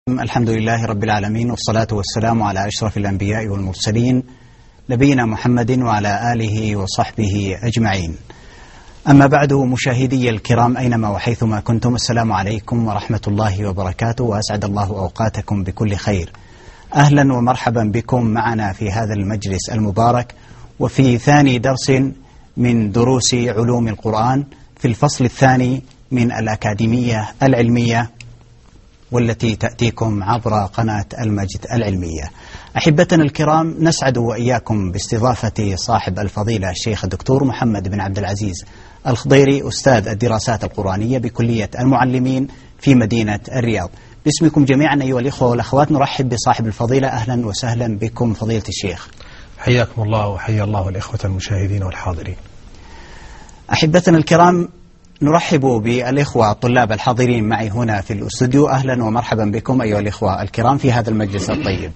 الحمد لله رب العالمين، والصلاة والسلام على أشرف الأنبياء والمرسلين نبينا محمد وعلى آله وصحبه أجمعين. أما بعد، مشاهدي الكرام أينما وحيثما كنتم، السلام عليكم ورحمة الله وبركاته، وأسعد الله أوقاتكم بكل خير. أهلا ومرحبا بكم معنا في هذا المجلس المبارك، وفي ثاني درس من دروس علوم القرآن في الفصل الثاني من الأكاديمية العلمية، والتي تأتيكم عبر قناة المجد العلمية. أحبتنا الكرام، نسعد وإياكم باستضافة صاحب الفضيلة الشيخ الدكتور محمد بن عبد العزيز الخضيري، أستاذ الدراسات القرآنية بكلية المعلمين في مدينة الرياض. باسمكم جميعا أيها الإخوة والأخوات نرحب بصاحب الفضيلة. أهلا وسهلا بكم فضيلة الشيخ. حياكم الله وحيا الله الإخوة المشاهدين والحاضرين. أحبتنا الكرام، نرحب بالإخوة الطلاب الحاضرين معي هنا في الاستوديو. أهلا ومرحبا بكم أيها الإخوة الكرام في هذا المجلس الطيب.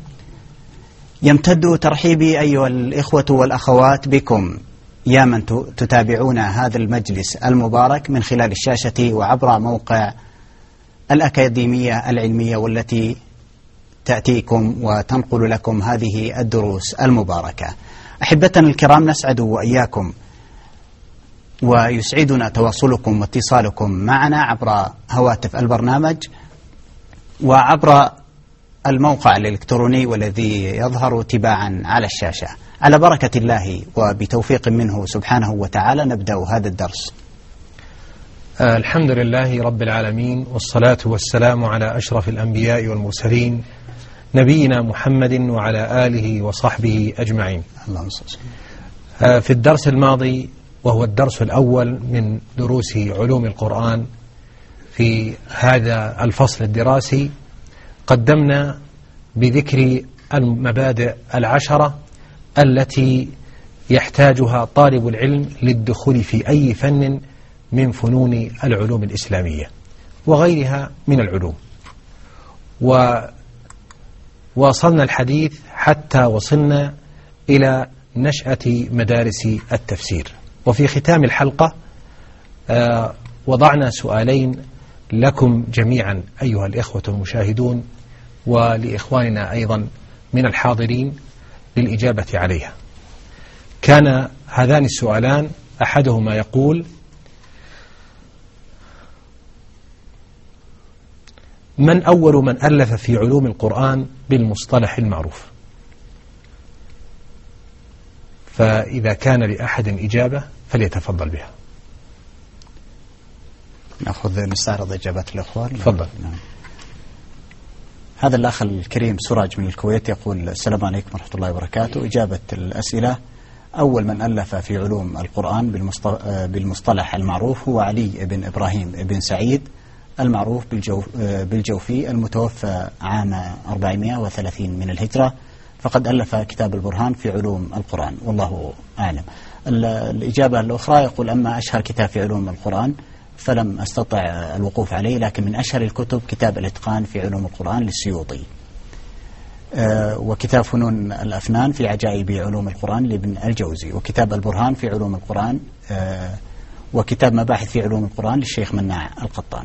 يمتد ترحيبي أيها الإخوة والأخوات بكم يا من تتابعون هذا المجلس المبارك من خلال الشاشة وعبر موقع الأكاديمية العلمية، والتي تأتيكم وتنقل لكم هذه الدروس المباركة. أحبتنا الكرام، نسعد وإياكم ويسعدنا تواصلكم واتصالكم معنا عبر هواتف البرنامج وعبر الموقع الإلكتروني والذي يظهر تباعا على الشاشة. على بركة الله وبتوفيق منه سبحانه وتعالى نبدأ هذا الدرس. الحمد لله رب العالمين، والصلاة والسلام على أشرف الأنبياء والمرسلين نبينا محمد وعلى آله وصحبه أجمعين. اللهم صل وسلم. في الدرس الماضي، وهو الدرس الأول من دروس علوم القرآن في هذا الفصل الدراسي، قدمنا بذكر المبادئ العشرة التي يحتاجها طالب العلم للدخول في أي فن من فنون العلوم الإسلامية وغيرها من العلوم. ووصلنا الحديث حتى وصلنا إلى نشأة مدارس التفسير. وفي ختام الحلقة وضعنا سؤالين لكم جميعا أيها الإخوة المشاهدون، ولإخواننا أيضا من الحاضرين للإجابة عليها. كان هذان السؤالان أحدهما يقول: من أول من ألف في علوم القرآن بالمصطلح المعروف؟ فإذا كان لأحد إجابة فليتفضل بها. نستعرض إجابات الأخوان. تفضل. نعم. هذا الأخ الكريم سراج من الكويت يقول: السلام عليكم ورحمة الله وبركاته. إجابة الأسئلة: أول من ألف في علوم القرآن بالمصطلح المعروف هو علي بن إبراهيم بن سعيد المعروف بالجوفي، المتوفى عام 430 من الهجرة، فقد ألف كتاب البرهان في علوم القرآن، والله أعلم. الإجابة الأخرى يقول: أما أشهر كتاب في علوم القرآن فلم أستطع الوقوف عليه، لكن من أشهر الكتب كتاب الإتقان في علوم القرآن للسيوطي، وكتاب فنون الأفنان في عجائب علوم القرآن لابن الجوزي، وكتاب البرهان في علوم القرآن، وكتاب مباحث في علوم القرآن للشيخ مناع القطان.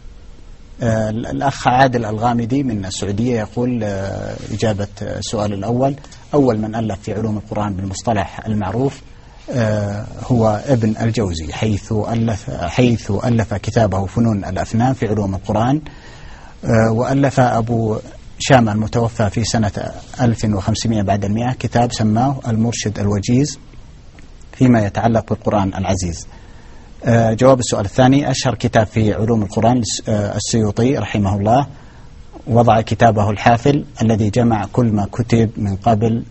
الأخ عادل الغامدي من السعودية يقول: إجابة السؤال الأول: أول من ألف في علوم القرآن بالمصطلح المعروف هو ابن الجوزي، حيث ألف كتابه فنون الأفنان في علوم القرآن. وألف أبو شامة المتوفى في سنة 1500 بعد 100 كتاب سماه المرشد الوجيز فيما يتعلق بالقرآن العزيز. جواب السؤال الثاني: أشهر كتاب في علوم القرآن السيوطي رحمه الله، وضع كتابه الحافل الذي جمع كل ما كتب من قبل.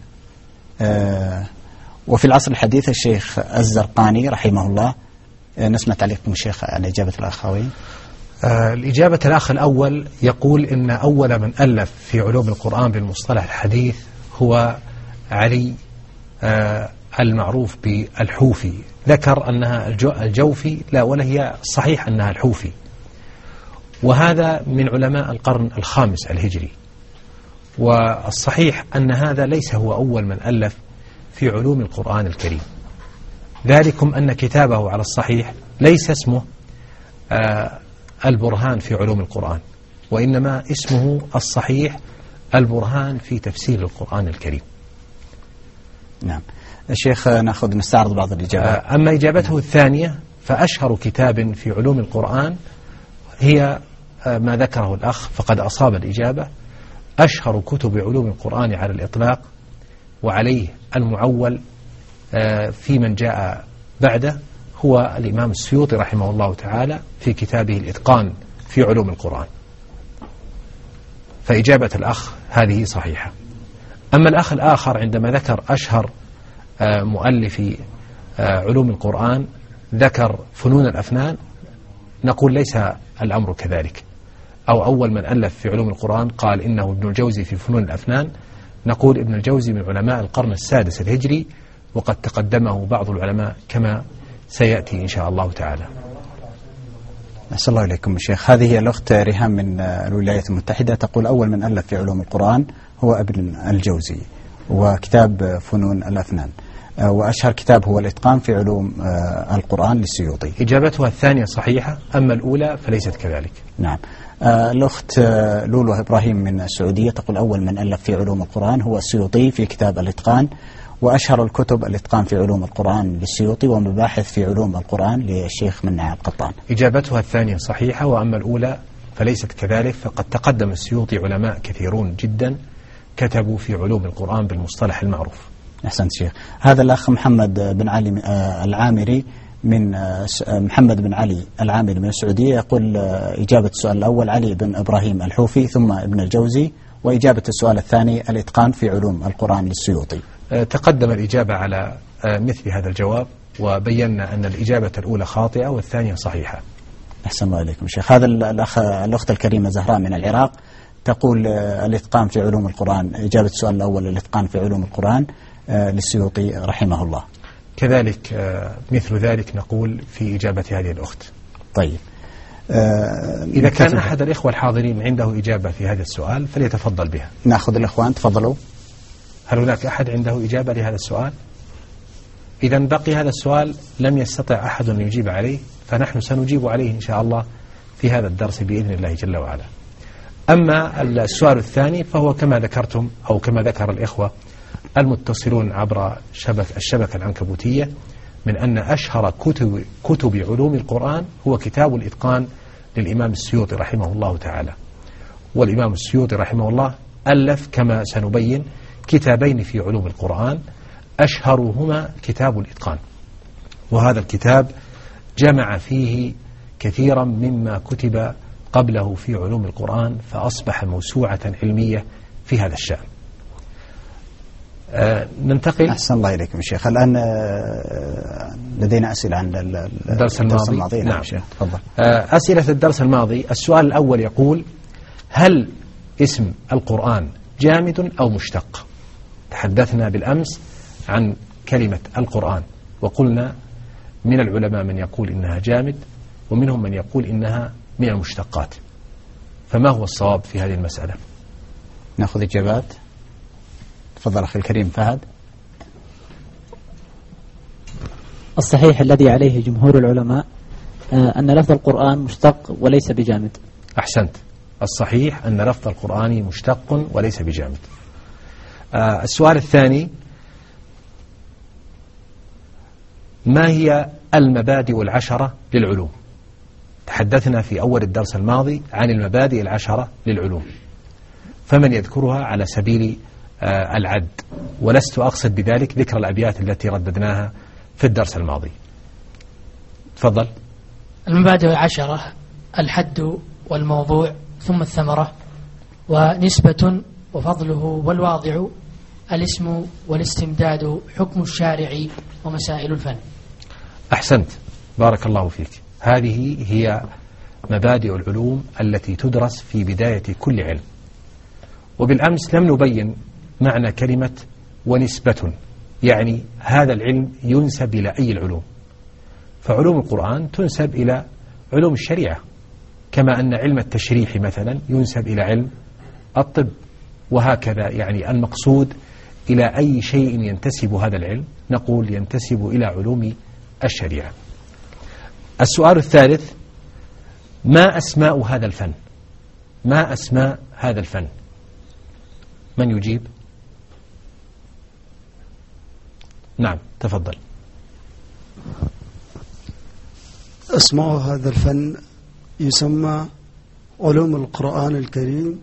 وفي العصر الحديث الشيخ الزرقاني رحمه الله. نسمع تعليقكم الشيخ على إجابة الأخوين. الإجابة الأخ الأول يقول إن أول من ألف في علوم القرآن بالمصطلح الحديث هو علي المعروف بالحوفي. ذكر أنها الجوفي، لا، ولا هي صحيح أنها الحوفي، وهذا من علماء القرن الخامس الهجري. والصحيح أن هذا ليس هو أول من ألف في علوم القرآن الكريم، ذلكم أن كتابه على الصحيح ليس اسمه البرهان في علوم القرآن، وإنما اسمه الصحيح البرهان في تفسير القرآن الكريم. نعم. الشيخ نستعرض بعض الإجابات. أما إجابته الثانية فأشهر كتاب في علوم القرآن هي ما ذكره الأخ، فقد أصاب الإجابة. أشهر كتب علوم القرآن على الإطلاق وعليه المعول في من جاء بعده هو الإمام السيوطي رحمه الله تعالى في كتابه الإتقان في علوم القرآن. فإجابة الأخ هذه صحيحة. أما الأخ الآخر عندما ذكر أشهر مؤلف علوم القرآن ذكر فنون الأفنان، نقول ليس الأمر كذلك. أو أول من ألف في علوم القرآن قال إنه ابن الجوزي في فنون الأفنان، نقول ابن الجوزي من علماء القرن السادس الهجري، وقد تقدمه بعض العلماء كما سيأتي إن شاء الله تعالى. أحسن الله إليكم شيخ. هذه الأخت ريهام من الولايات المتحدة تقول أول من ألف في علوم القرآن هو ابن الجوزي وكتاب فنون الأفنان، وأشهر كتاب هو الإتقان في علوم القرآن للسيوطي. إجابتها الثانية صحيحة، أما الأولى فليست كذلك. نعم. الأخت لولو إبراهيم من السعودية تقول أول من ألف في علوم القرآن هو السيوطي في كتاب الإتقان، وأشهر الكتب الإتقان في علوم القرآن للسيوطي ومباحث في علوم القرآن للشيخ منع القطان. إجابتها الثانية صحيحة، وأما الأولى فليست كذلك، فقد تقدم السيوطي علماء كثيرون جدا كتبوا في علوم القرآن بالمصطلح المعروف. أحسنت شيخ. هذا الأخ محمد بن علي العامري من محمد بن علي العامري من السعودية يقول إجابة السؤال الأول علي بن إبراهيم الحوفي ثم ابن الجوزي، وإجابة السؤال الثاني الإتقان في علوم القرآن للسيوطي. تقدم الإجابة على مثل هذا الجواب، وبينا أن الإجابة الأولى خاطئة والثانية صحيحة. أحسن الله إليكم شيخ. هذا الأخت الكريمة زهراء من العراق تقول الإتقان في علوم القرآن، إجابة السؤال الأول الإتقان في علوم القرآن للسيوطي رحمه الله. كذلك مثل ذلك نقول في إجابة هذه الأخت. طيب، إذا كان أحد الإخوة الحاضرين عنده إجابة في هذا السؤال فليتفضل بها. نأخذ الإخوان، تفضلوا. هل هناك أحد عنده إجابة لهذا السؤال؟ إذا بقي هذا السؤال لم يستطع أحد أن يجيب عليه، فنحن سنجيب عليه إن شاء الله في هذا الدرس بإذن الله جل وعلا. أما السؤال الثاني فهو كما ذكرتم أو كما ذكر الإخوة المتصلون عبر الشبكة العنكبوتية، من أن أشهر كتب علوم القرآن هو كتاب الإتقان للإمام السيوطي رحمه الله تعالى. والإمام السيوطي رحمه الله ألف كما سنبين كتابين في علوم القرآن، أشهرهما كتاب الإتقان، وهذا الكتاب جمع فيه كثيرا مما كتب قبله في علوم القرآن، فأصبح موسوعة علمية في هذا الشأن. ننتقل. أحسن الله إليكم شيخ. الآن لدينا أسئلة عن الدرس الماضي. نعم شيخ، تفضل. أسئلة الدرس الماضي. السؤال الأول يقول: هل اسم القرآن جامد أو مشتق؟ تحدثنا بالأمس عن كلمة القرآن وقلنا من العلماء من يقول إنها جامد ومنهم من يقول إنها من المشتقات، فما هو الصواب في هذه المسألة؟ نأخذ إجابات. تفضل أخي الكريم فهد. الصحيح الذي عليه جمهور العلماء أن لفظ القرآن مشتق وليس بجامد. أحسنت. الصحيح أن لفظ القرآن مشتق وليس بجامد. السؤال الثاني: ما هي المبادئ العشرة للعلوم؟ تحدثنا في أول الدرس الماضي عن المبادئ العشرة للعلوم، فمن يذكرها على سبيل العد، ولست أقصد بذلك ذكر الأبيات التي رددناها في الدرس الماضي. تفضل. المبادئ العشرة: الحد والموضوع ثم الثمرة ونسبة وفضله والواضع الاسم والاستمداد حكم الشارع ومسائل الفن. أحسنت، بارك الله فيك. هذه هي مبادئ العلوم التي تدرس في بداية كل علم. وبالأمس لم نبين معنى كلمة ونسبة، يعني هذا العلم ينسب إلى أي العلوم، فعلوم القرآن تنسب إلى علوم الشريعة، كما أن علم التشريح مثلا ينسب إلى علم الطب، وهكذا. يعني المقصود إلى أي شيء ينتسب هذا العلم نقول ينتسب إلى علوم الشريعة. السؤال الثالث: ما أسماء هذا الفن؟ ما أسماء هذا الفن؟ من يجيب؟ نعم تفضل. اسماء هذا الفن يسمى علوم القرآن الكريم،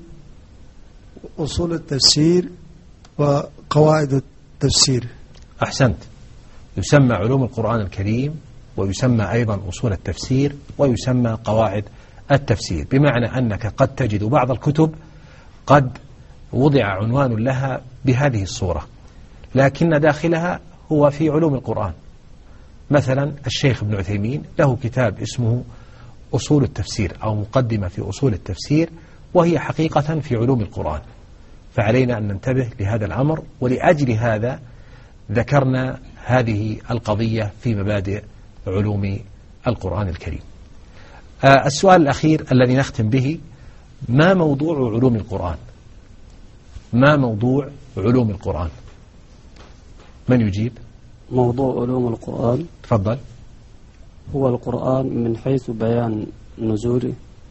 أصول التفسير، وقواعد التفسير. أحسنت. يسمى علوم القرآن الكريم، ويسمى أيضا أصول التفسير، ويسمى قواعد التفسير، بمعنى أنك قد تجد بعض الكتب قد وضع عنوان لها بهذه الصورة، لكن داخلها هو في علوم القرآن. مثلا الشيخ ابن عثيمين له كتاب اسمه أصول التفسير أو مقدمة في أصول التفسير، وهي حقيقة في علوم القرآن. فعلينا أن ننتبه لهذا الأمر، ولأجل هذا ذكرنا هذه القضية في مبادئ علوم القرآن الكريم. السؤال الأخير الذي نختم به: ما موضوع علوم القرآن؟ ما موضوع علوم القرآن؟ من يجيب؟ موضوع علوم القرآن، تفضل. هو القرآن من حيث بيان نزوله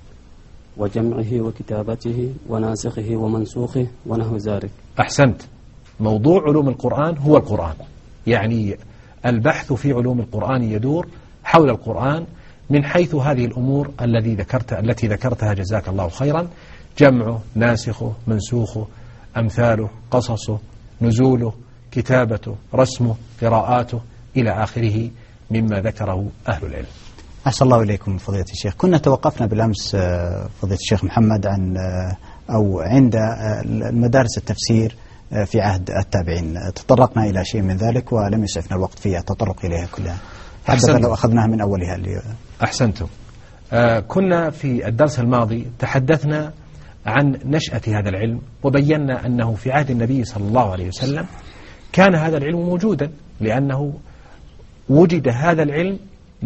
وجمعه وكتابته وناسخه ومنسوخه ونحو ذلك. أحسنت. موضوع علوم القرآن هو القرآن، يعني البحث في علوم القرآن يدور حول القرآن من حيث هذه الأمور التي ذكرتها جزاك الله خيرا: جمعه، ناسخه، منسوخه، أمثاله، قصصه، نزوله، كتابته، رسمه، قراءاته، إلى آخره مما ذكره أهل العلم. أحسن الله إليكم فضيلة الشيخ. كنا توقفنا بالأمس فضيلة الشيخ محمد عن أو عند مدارس التفسير في عهد التابعين، تطرقنا إلى شيء من ذلك ولم يسعفنا الوقت في التطرق إليها كلها. حتى لو أخذناها من أولها. أحسنتم. كنا في الدرس الماضي تحدثنا عن نشأة هذا العلم، وبينا أنه في عهد النبي صلى الله عليه وسلم كان هذا العلم موجودا، لأنه وجد هذا العلم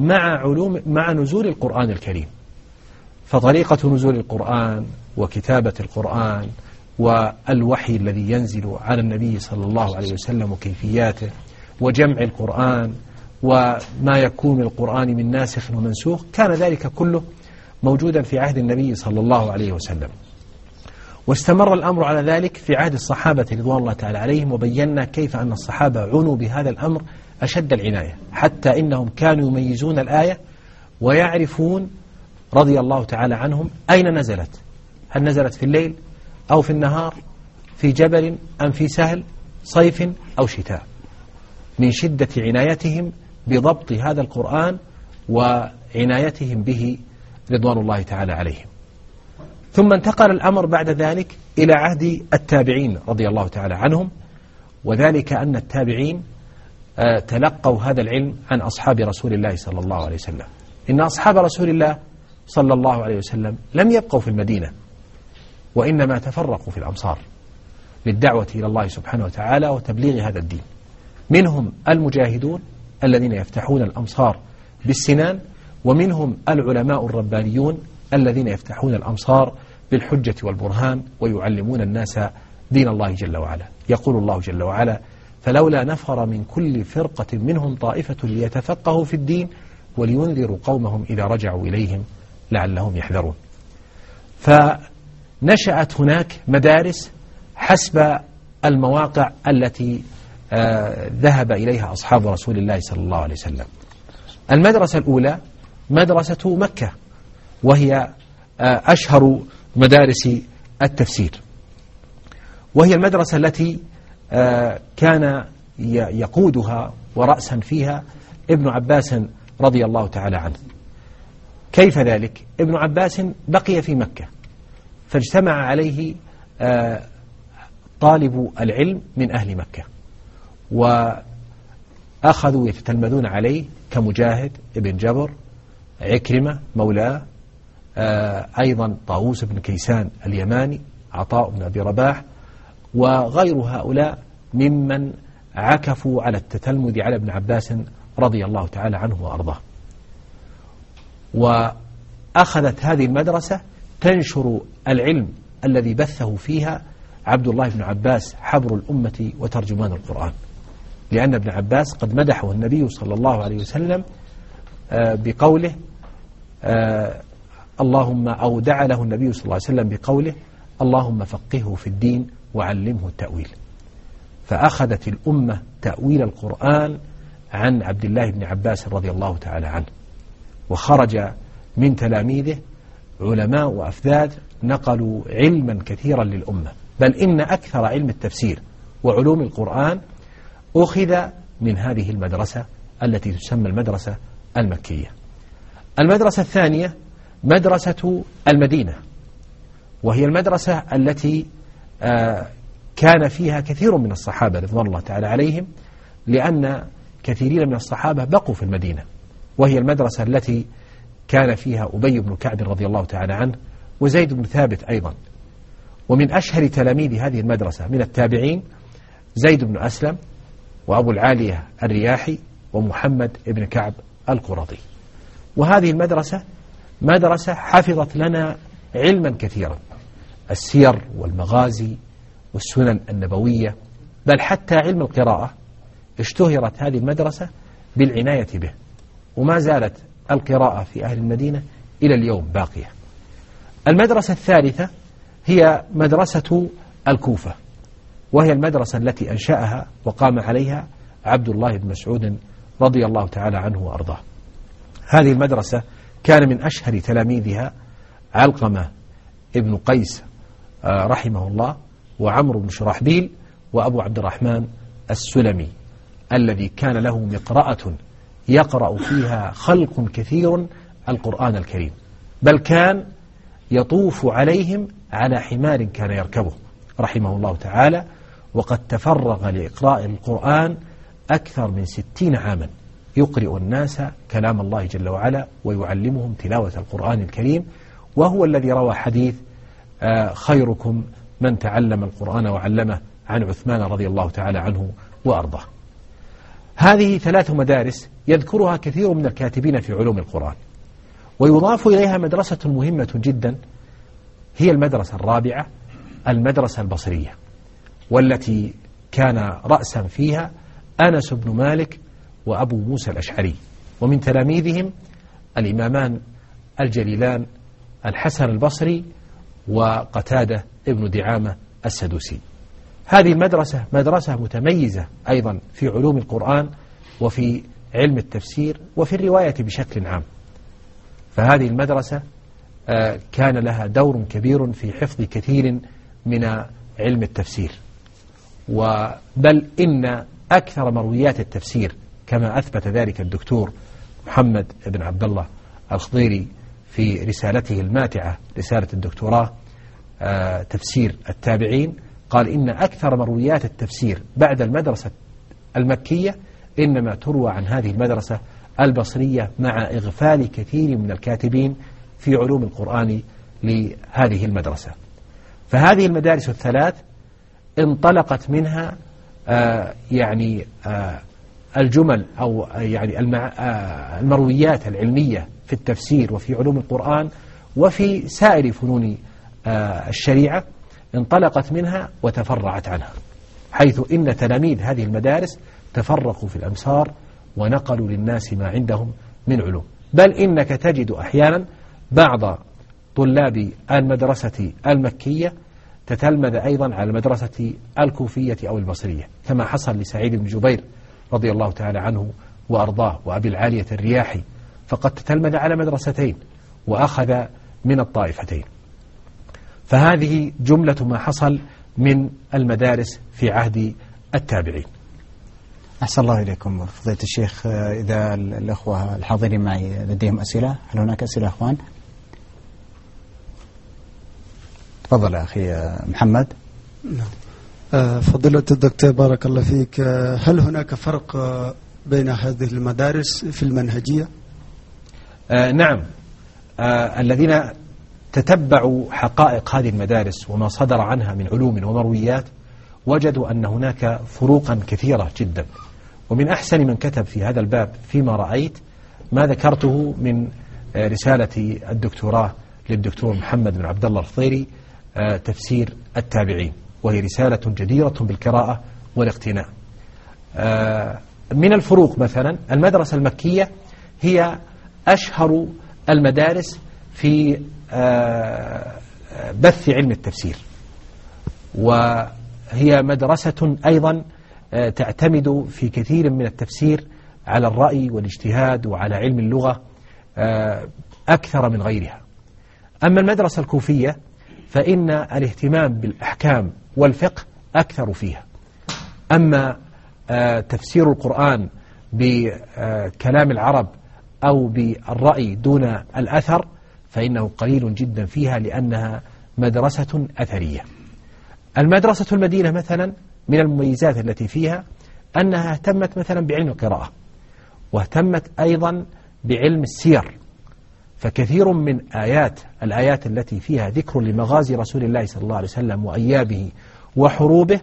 مع نزول القرآن الكريم. فطريقة نزول القرآن وكتابة القرآن والوحي الذي ينزل على النبي صلى الله عليه وسلم وكيفياته وجمع القرآن وما يكون من القرآن من ناسخ ومنسوخ، كان ذلك كله موجودا في عهد النبي صلى الله عليه وسلم. واستمر الأمر على ذلك في عهد الصحابة رضوان الله تعالى عليهم، وبينا كيف أن الصحابة عنوا بهذا الأمر أشد العناية، حتى إنهم كانوا يميزون الآية ويعرفون رضي الله تعالى عنهم أين نزلت، هل نزلت في الليل أو في النهار، في جبل أم في سهل، صيف أو شتاء، من شدة عنايتهم بضبط هذا القرآن وعنايتهم به رضوان الله تعالى عليهم. ثم انتقل الأمر بعد ذلك إلى عهد التابعين رضي الله تعالى عنهم، وذلك أن التابعين تلقوا هذا العلم عن أصحاب رسول الله صلى الله عليه وسلم. إن أصحاب رسول الله صلى الله عليه وسلم لم يبقوا في المدينة، وإنما تفرقوا في الأمصار للدعوة إلى الله سبحانه وتعالى وتبليغ هذا الدين. منهم المجاهدون الذين يفتحون الأمصار بالسنان، ومنهم العلماء الربانيون الذين يفتحون الأمصار بالحجة والبرهان ويعلمون الناس دين الله جل وعلا. يقول الله جل وعلا: فلولا نفر من كل فرقة منهم طائفة ليتفقهوا في الدين ولينذروا قومهم إذا رجعوا إليهم لعلهم يحذرون. فنشأت هناك مدارس حسب المواقع التي ذهب إليها أصحاب رسول الله صلى الله عليه وسلم. المدرسة الأولى مدرسة مكة، وهي أشهر مدارس التفسير، وهي المدرسة التي كان يقودها ورأسا فيها ابن عباس رضي الله تعالى عنه. كيف ذلك؟ ابن عباس بقي في مكة، فاجتمع عليه طالب العلم من أهل مكة، وأخذوا يتتلمذون عليه كمجاهد ابن جبر، عكرمة مولاه، أيضا طاووس بن كيسان اليماني، عطاء بن أبي رباح، وغير هؤلاء ممن عكفوا على التتلمذ على ابن عباس رضي الله تعالى عنه وأرضاه. وأخذت هذه المدرسة تنشر العلم الذي بثه فيها عبد الله بن عباس حبر الأمة وترجمان القرآن، لأن ابن عباس قد مدحه النبي صلى الله عليه وسلم بقوله: اللهم أو دعا له النبي صلى الله عليه وسلم بقوله اللهم فقهه في الدين وعلمه التأويل. فأخذت الأمة تأويل القرآن عن عبد الله بن عباس رضي الله تعالى عنه، وخرج من تلاميذه علماء وأفذاذ نقلوا علما كثيرا للأمة، بل إن أكثر علم التفسير وعلوم القرآن أخذ من هذه المدرسة التي تسمى المدرسة المكية. المدرسة الثانية مدرسة المدينة، وهي المدرسة التي كان فيها كثير من الصحابة رضوان الله تعالى عليهم، لأن كثيرين من الصحابة بقوا في المدينة، وهي المدرسة التي كان فيها أبي بن كعب رضي الله تعالى عنه وزيد بن ثابت أيضا. ومن أشهر تلاميذ هذه المدرسة من التابعين زيد بن أسلم وأبو العالية الرياحي ومحمد بن كعب القرظي. وهذه المدرسة مدرسة حفظت لنا علما كثيرا، السير والمغازي والسنن النبوية، بل حتى علم القراءة اشتهرت هذه المدرسة بالعناية به، وما زالت القراءة في أهل المدينة إلى اليوم باقية. المدرسة الثالثة هي مدرسة الكوفة، وهي المدرسة التي أنشأها وقام عليها عبد الله بن مسعود رضي الله تعالى عنه وأرضاه. هذه المدرسة كان من أشهر تلاميذها علقمة ابن قيس رحمه الله، وعمرو بن شرحبيل، وأبو عبد الرحمن السلمي، الذي كان له مقرأة يقرأ فيها خلق كثير القرآن الكريم، بل كان يطوف عليهم على حمار كان يركبه رحمه الله تعالى، وقد تفرغ لإقراء القرآن أكثر من 60 عاما، يقرئ الناس كلام الله جل وعلا ويعلمهم تلاوة القرآن الكريم، وهو الذي روى حديث خيركم من تعلم القرآن وعلمه عن عثمان رضي الله تعالى عنه وأرضاه. هذه 3 مدارس يذكرها كثير من الكاتبين في علوم القرآن، ويضاف إليها مدرسة مهمة جدا هي المدرسة الرابعة، المدرسة البصرية، والتي كان رأسا فيها أنس بن مالك وأبو موسى الأشعري، ومن تلاميذهم الإمامان الجليلان الحسن البصري وقتادة ابن دعامة السدوسي. هذه المدرسة مدرسة متميزة أيضا في علوم القرآن وفي علم التفسير وفي الرواية بشكل عام. فهذه المدرسة كان لها دور كبير في حفظ كثير من علم التفسير، بل إن أكثر مرويات التفسير كما أثبت ذلك الدكتور محمد بن عبد الله الخضيري في رسالته الماتعة، رسالة الدكتوراه تفسير التابعين، قال إن أكثر مرويات التفسير بعد المدرسة المكية إنما تروى عن هذه المدرسة البصرية، مع إغفال كثير من الكاتبين في علوم القرآن لهذه المدرسة. فهذه المدارس الثلاث انطلقت منها الجمل أو يعني المرويات العلمية في التفسير وفي علوم القرآن وفي سائر فنون الشريعة، انطلقت منها وتفرعت عنها، حيث إن تلاميذ هذه المدارس تفرقوا في الأمصار ونقلوا للناس ما عندهم من علوم، بل إنك تجد أحيانا بعض طلاب المدرسة المكية تتلمذ أيضا على المدرسة الكوفية أو البصرية، كما حصل لسعيد بن جبير رضي الله تعالى عنه وأرضاه وأبي العالية الرياحي، فقد تتلمذ على مدرستين وأخذ من الطائفتين. فهذه جملة ما حصل من المدارس في عهد التابعين. أحسن الله إليكم فضيلة الشيخ. إذا الأخوة الحاضرين معي لديهم أسئلة، هل هناك أسئلة أخوان؟ تفضل أخي محمد. فضيلة الدكتور بارك الله فيك، هل هناك فرق بين هذه المدارس في المنهجية؟ نعم، الذين تتبعوا حقائق هذه المدارس وما صدر عنها من علوم ومرويات وجدوا أن هناك فروقا كثيرة جدا. ومن أحسن من كتب في هذا الباب فيما رأيت ما ذكرته من رسالة الدكتوراه للدكتور محمد بن عبد الله الخضيري، تفسير التابعين، وهي رسالة جديرة بالقراءة والاقتناء. من الفروق مثلا المدرسة المكية هي أشهر المدارس في بث علم التفسير، وهي مدرسة أيضا تعتمد في كثير من التفسير على الرأي والاجتهاد وعلى علم اللغة أكثر من غيرها. أما المدرسة الكوفية فإن الاهتمام بالأحكام والفقه أكثر فيها. أما تفسير القرآن بكلام العرب أو بالرأي دون الأثر فإنه قليل جدا فيها، لأنها مدرسة أثرية. المدرسة المدينة مثلا من المميزات التي فيها أنها اهتمت مثلا بعلم القراءة، واهتمت أيضا بعلم السير، فكثير من الآيات التي فيها ذكر لمغازي رسول الله صلى الله عليه وسلم وأيابه وحروبه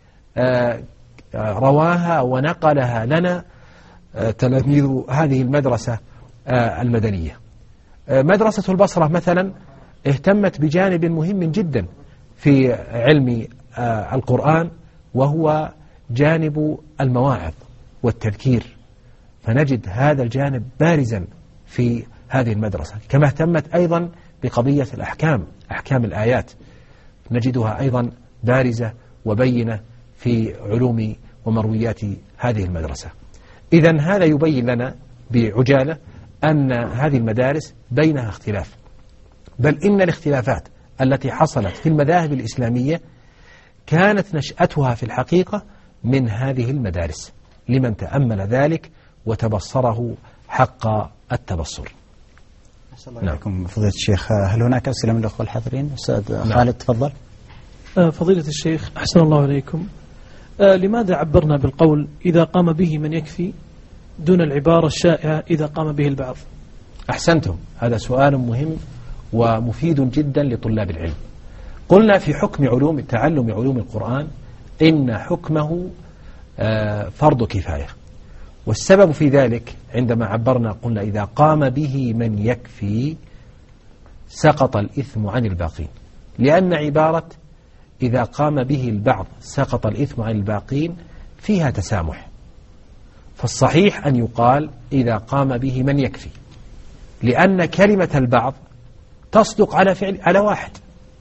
رواها ونقلها لنا تلاميذ هذه المدرسة المدنية. مدرسة البصرة مثلا اهتمت بجانب مهم جدا في علم القرآن، وهو جانب المواعظ والتذكير، فنجد هذا الجانب بارزا في هذه المدرسة. كما اهتمت أيضا بقضية الأحكام، أحكام الآيات نجدها أيضا بارزة وبينة في علوم ومرويات هذه المدرسة. إذن هذا يبين لنا بعجالة أن هذه المدارس بينها اختلاف، بل إن الاختلافات التي حصلت في المذاهب الإسلامية كانت نشأتها في الحقيقة من هذه المدارس، لمن تأمل ذلك وتبصره حق التبصر. أحسن الله إليكم فضيلة الشيخ. هل هناك أسئلة من الأخوة الحاضرين؟ أستاذ خالد تفضل. فضيلة الشيخ أحسن الله إليكم، لماذا عبرنا بالقول إذا قام به من يكفي دون العبارة الشائعة إذا قام به البعض؟ أحسنتم، هذا سؤال مهم ومفيد جدا لطلاب العلم. قلنا في حكم تعلم علوم القرآن إن حكمه فرض كفاية، والسبب في ذلك عندما عبرنا قلنا إذا قام به من يكفي سقط الإثم عن الباقين، لأن عبارة إذا قام به البعض سقط الإثم عن الباقين فيها تسامح، فالصحيح أن يقال إذا قام به من يكفي، لأن كلمة البعض تصدق على واحد،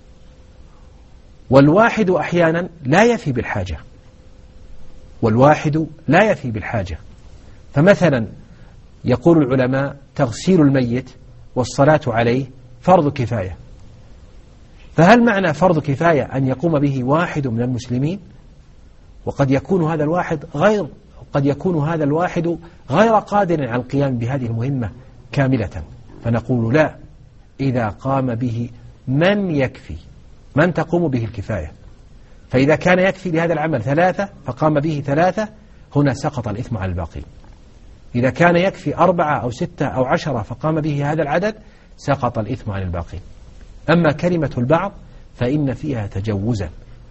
والواحد أحيانا لا يفي بالحاجة. فمثلا يقول العلماء تغسيل الميت والصلاة عليه فرض كفاية، فهل معنى فرض كفاية أن يقوم به واحد من المسلمين؟ وقد يكون هذا الواحد غير قادر على القيام بهذه المهمة كاملة، فنقول لا، إذا قام به من يكفي، من تقوم به الكفاية. فإذا كان يكفي لهذا العمل 3 فقام به 3 هنا سقط الإثم على الباقين. إذا كان يكفي 4 أو 6 أو 10 فقام به هذا العدد سقط الإثم عن الباقين. أما كلمة البعض فإن فيها تجوزا،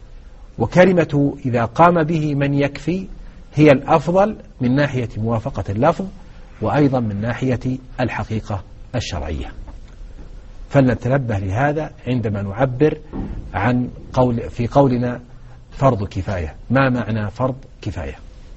وكلمة إذا قام به من يكفي هي الأفضل من ناحية موافقة اللفظ، وأيضا من ناحية الحقيقة الشرعية. فلنتنبه لهذا عندما نعبر عن في قولنا فرض كفاية، ما معنى فرض كفاية؟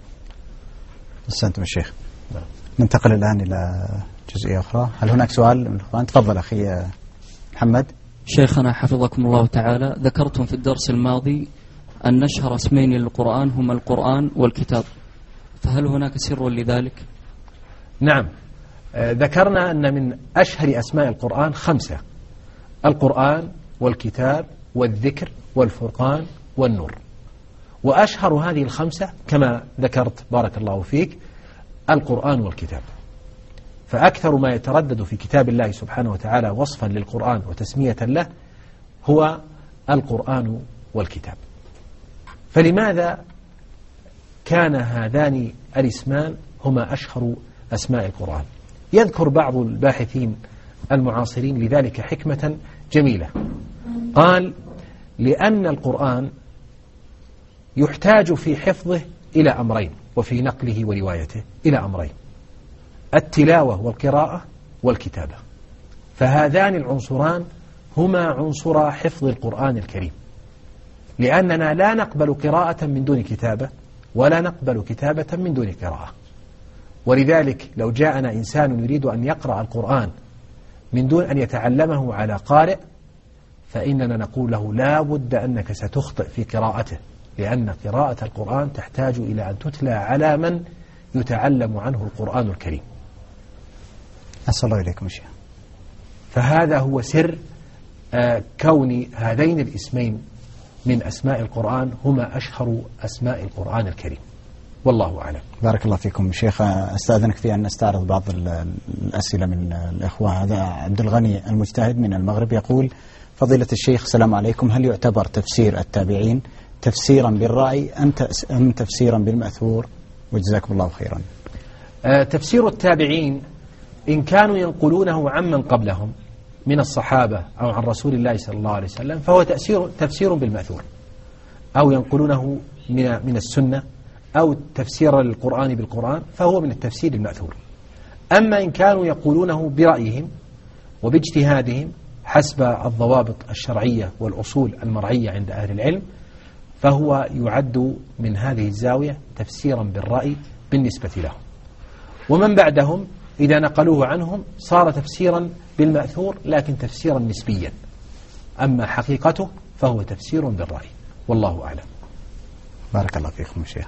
أحسنتم الشيخ. ننتقل الآن إلى جزئية أخرى. هل هناك سؤال من الأخوان؟ تفضل أخي محمد. شيخنا حفظكم الله تعالى، ذكرتم في الدرس الماضي أن أشهر اسمين للقرآن هما القرآن والكتاب، فهل هناك سر لذلك؟ نعم، ذكرنا أن من أشهر أسماء القرآن 5: القرآن والكتاب والذكر والفرقان والنور. وأشهر هذه ال5 كما ذكرت بارك الله فيك القرآن والكتاب، فأكثر ما يتردد في كتاب الله سبحانه وتعالى وصفا للقرآن وتسمية له هو القرآن والكتاب. فلماذا كان هذان الاسمان هما أشهر أسماء القرآن؟ يذكر بعض الباحثين المعاصرين لذلك حكمة جميلة، قال: لأن القرآن يحتاج في حفظه إلى أمرين، وفي نقله وروايته إلى أمرين: التلاوة والقراءة والكتابة، فهذان العنصران هما عنصر حفظ القرآن الكريم، لأننا لا نقبل قراءة من دون كتابة، ولا نقبل كتابة من دون قراءة. ولذلك لو جاءنا إنسان يريد أن يقرأ القرآن من دون أن يتعلمه على قارئ فإننا نقول له لا بد أنك ستخطئ في قراءته، لأن قراءة القرآن تحتاج إلى أن تتلى على من يتعلم عنه القرآن الكريم. أسأل الله إليكم شيخ. فهذا هو سر كون هذين الاسمين من أسماء القرآن هما أشهر أسماء القرآن الكريم، والله أعلم. بارك الله فيكم شيخ. أستأذنك في أن نستعرض بعض الأسئلة من الإخوة. هذا عبد الغني المجتهد من المغرب يقول: فضيلة الشيخ السلام عليكم، هل يعتبر تفسير التابعين تفسيرا بالرأي أم تفسيرا بالمأثور؟ وجزاكم الله خيرا. تفسير التابعين إن كانوا ينقلونه عمن قبلهم من الصحابة أو عن رسول الله صلى الله عليه وسلم فهو تفسير بالمأثور، أو ينقلونه من السنة، أو تفسير القرآن بالقرآن فهو من التفسير المأثور. أما إن كانوا يقولونه برأيهم وباجتهادهم حسب الضوابط الشرعية والأصول المرعية عند أهل العلم فهو يعد من هذه الزاوية تفسيرا بالرأي بالنسبة لهم. ومن بعدهم إذا نقلوه عنهم صار تفسيرا بالمأثور لكن تفسيرا نسبيا، أما حقيقته فهو تفسير بالرأي، والله أعلم. بارك الله فيكم شيخ.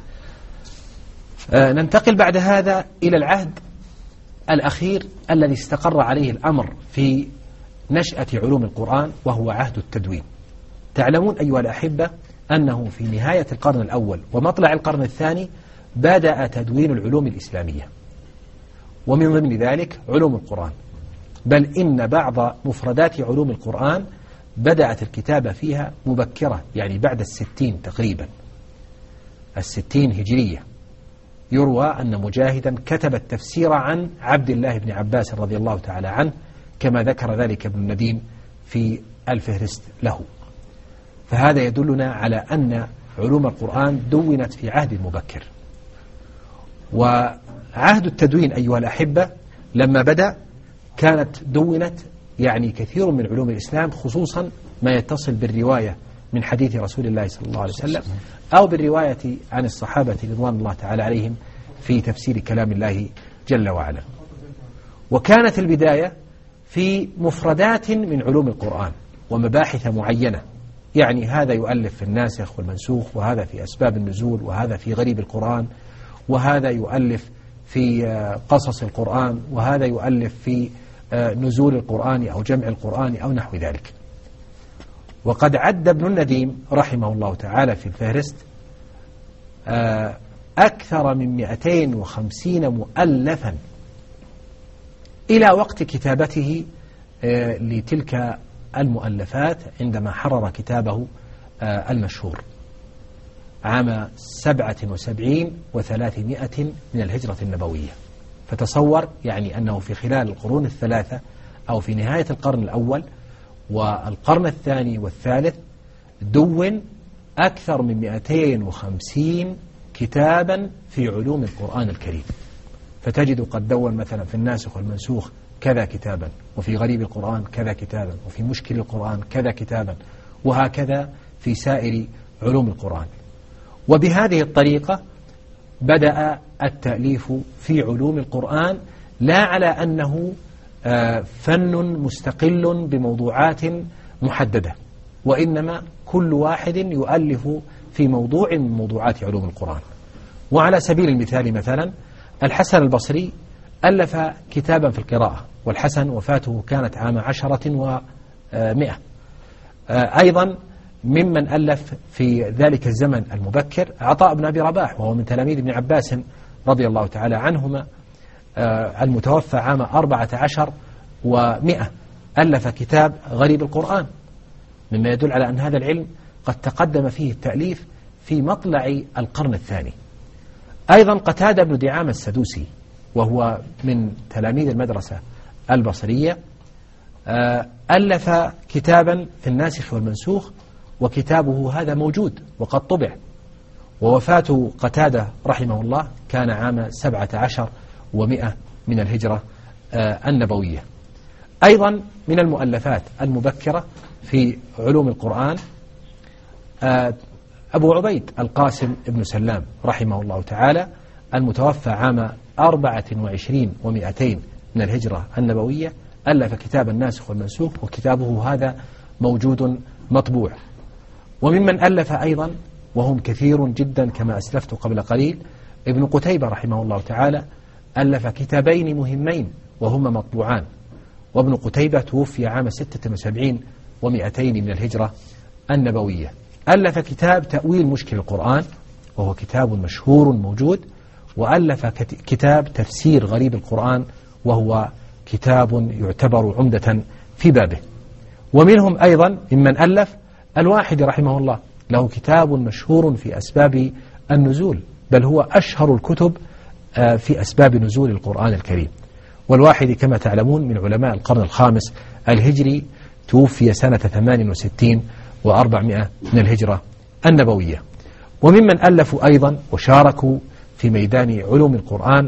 ننتقل بعد هذا إلى العهد الأخير الذي استقر عليه الأمر في نشأة علوم القرآن، وهو عهد التدوين. تعلمون أيها الأحبة أنه في نهاية القرن الأول ومطلع القرن الثاني بدأ تدوين العلوم الإسلامية، ومن ضمن ذلك علوم القرآن، بل إن بعض مفردات علوم القرآن بدأت الكتابة فيها مبكرة، يعني بعد 60 تقريبا، 60 هجرية. يروى أن مجاهدا كتب التفسير عن عبد الله بن عباس رضي الله تعالى عنه، كما ذكر ذلك ابن النديم في الفهرست له. فهذا يدلنا على أن علوم القرآن دونت في عهد مبكر. وعهد التدوين أيها الأحبة لما بدأ كانت دونت يعني كثير من علوم الإسلام، خصوصا ما يتصل بالرواية من حديث رسول الله صلى الله عليه وسلم أو بالرواية عن الصحابة رضوان الله تعالى عليهم في تفسير كلام الله جل وعلا. وكانت البداية في مفردات من علوم القرآن ومباحث معينة، يعني هذا يؤلف في الناسخ والمنسوخ، وهذا في أسباب النزول، وهذا في غريب القرآن، وهذا يؤلف في قصص القرآن، وهذا يؤلف في نزول القرآن أو جمع القرآن أو نحو ذلك. وقد عد ابن النديم رحمه الله تعالى في الفهرست أكثر من 250 مؤلفا إلى وقت كتابته لتلك المؤلفات، عندما حرر كتابه المشهور عام 77 و300 من الهجرة النبوية. فتصور يعني أنه في خلال القرون الثلاثة أو في نهاية القرن الأول والقرن الثاني والثالث دون أكثر من 250 كتابا في علوم القرآن الكريم. فتجد قد دون مثلا في الناسخ والمنسوخ كذا كتابا، وفي غريب القرآن كذا كتابا، وفي مشكل القرآن كذا كتابا، وهكذا في سائر علوم القرآن. وبهذه الطريقة بدأ التأليف في علوم القرآن، لا على أنه فن مستقل بموضوعات محددة، وإنما كل واحد يؤلف في موضوع من موضوعات علوم القرآن. وعلى سبيل المثال مثلا الحسن البصري ألف كتابا في القراءة، والحسن وفاته كانت عام 10 و100. أيضا ممن ألف في ذلك الزمن المبكر عطاء بن أبي رباح، وهو من تلاميذ ابن عباس رضي الله تعالى عنهما، المتوفى عام 14 و100، ألف كتاب غريب القرآن، مما يدل على أن هذا العلم قد تقدم فيه التأليف في مطلع القرن الثاني. أيضا قتادة بن دعامة السدوسي، وهو من تلاميذ المدرسة البصرية، ألف كتابا في الناسخ والمنسوخ، وكتابه هذا موجود وقد طبع. ووفاة قتادة رحمه الله كان عام 17 و100 من الهجرة النبوية. أيضا من المؤلفات المبكرة في علوم القرآن أبو عبيد القاسم ابن سلام رحمه الله تعالى، المتوفى عام 24 و200 من الهجرة النبوية، ألف كتاب الناسخ والمنسوخ، وكتابه هذا موجود مطبوع. وممن ألف أيضا وهم كثير جدا كما أسلفت قبل قليل ابن قتيبة رحمه الله تعالى ألف كتابين مهمين وهما مطبوعان. وابن قتيبة توفي عام 76 و200 من الهجرة النبوية. ألف كتاب تأويل مشكل القرآن وهو كتاب مشهور موجود، وألف كتاب تفسير غريب القرآن وهو كتاب يعتبر عمدة في بابه. ومنهم أيضا ممن ألف الواحدي رحمه الله، له كتاب مشهور في أسباب النزول، بل هو أشهر الكتب في أسباب نزول القرآن الكريم. والواحدي كما تعلمون من علماء القرن الخامس الهجري، توفي سنة 68 و400 من الهجرة النبوية. وممن ألفوا أيضا وشاركوا في ميدان علوم القرآن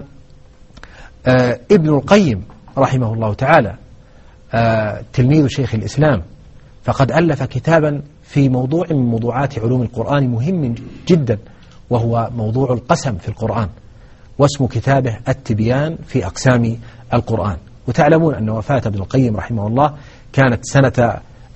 ابن القيم رحمه الله تعالى، تلميذ شيخ الإسلام، فقد ألف كتابا في موضوع من موضوعات علوم القرآن مهم جدا، وهو موضوع القسم في القرآن، واسم كتابه التبيان في أقسام القرآن. وتعلمون أن وفاة ابن القيم رحمه الله كانت سنة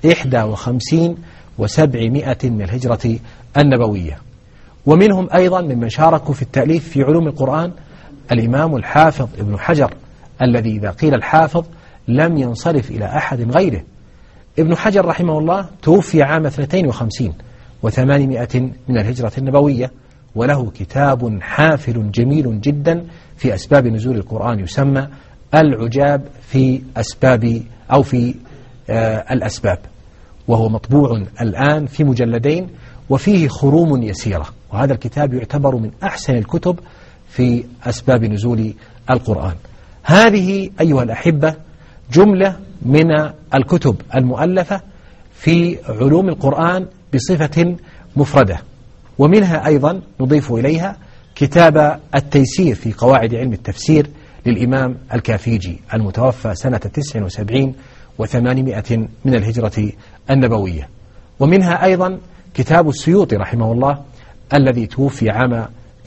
51 و700 من الهجرة النبوية. ومنهم أيضا ممن شاركوا في التأليف في علوم القرآن الإمام الحافظ ابن حجر، الذي إذا قيل الحافظ لم ينصرف إلى أحد غيره. ابن حجر رحمه الله توفي عام 52 و800 من الهجرة النبوية، وله كتاب حافل جميل جدا في أسباب نزول القرآن يسمى العجاب في أسباب أو في الأسباب، وهو مطبوع الآن في مجلدين وفيه خروم يسيرة. وهذا الكتاب يعتبر من أحسن الكتب في أسباب نزول القرآن. هذه أيها الأحبة جملة من الكتب المؤلفة في علوم القرآن بصفة مفردة. ومنها أيضا نضيف إليها كتاب التيسير في قواعد علم التفسير للإمام الكافيجي المتوفى سنة 79 و800 من الهجرة النبوية. ومنها أيضا كتاب السيوطي رحمه الله الذي توفي عام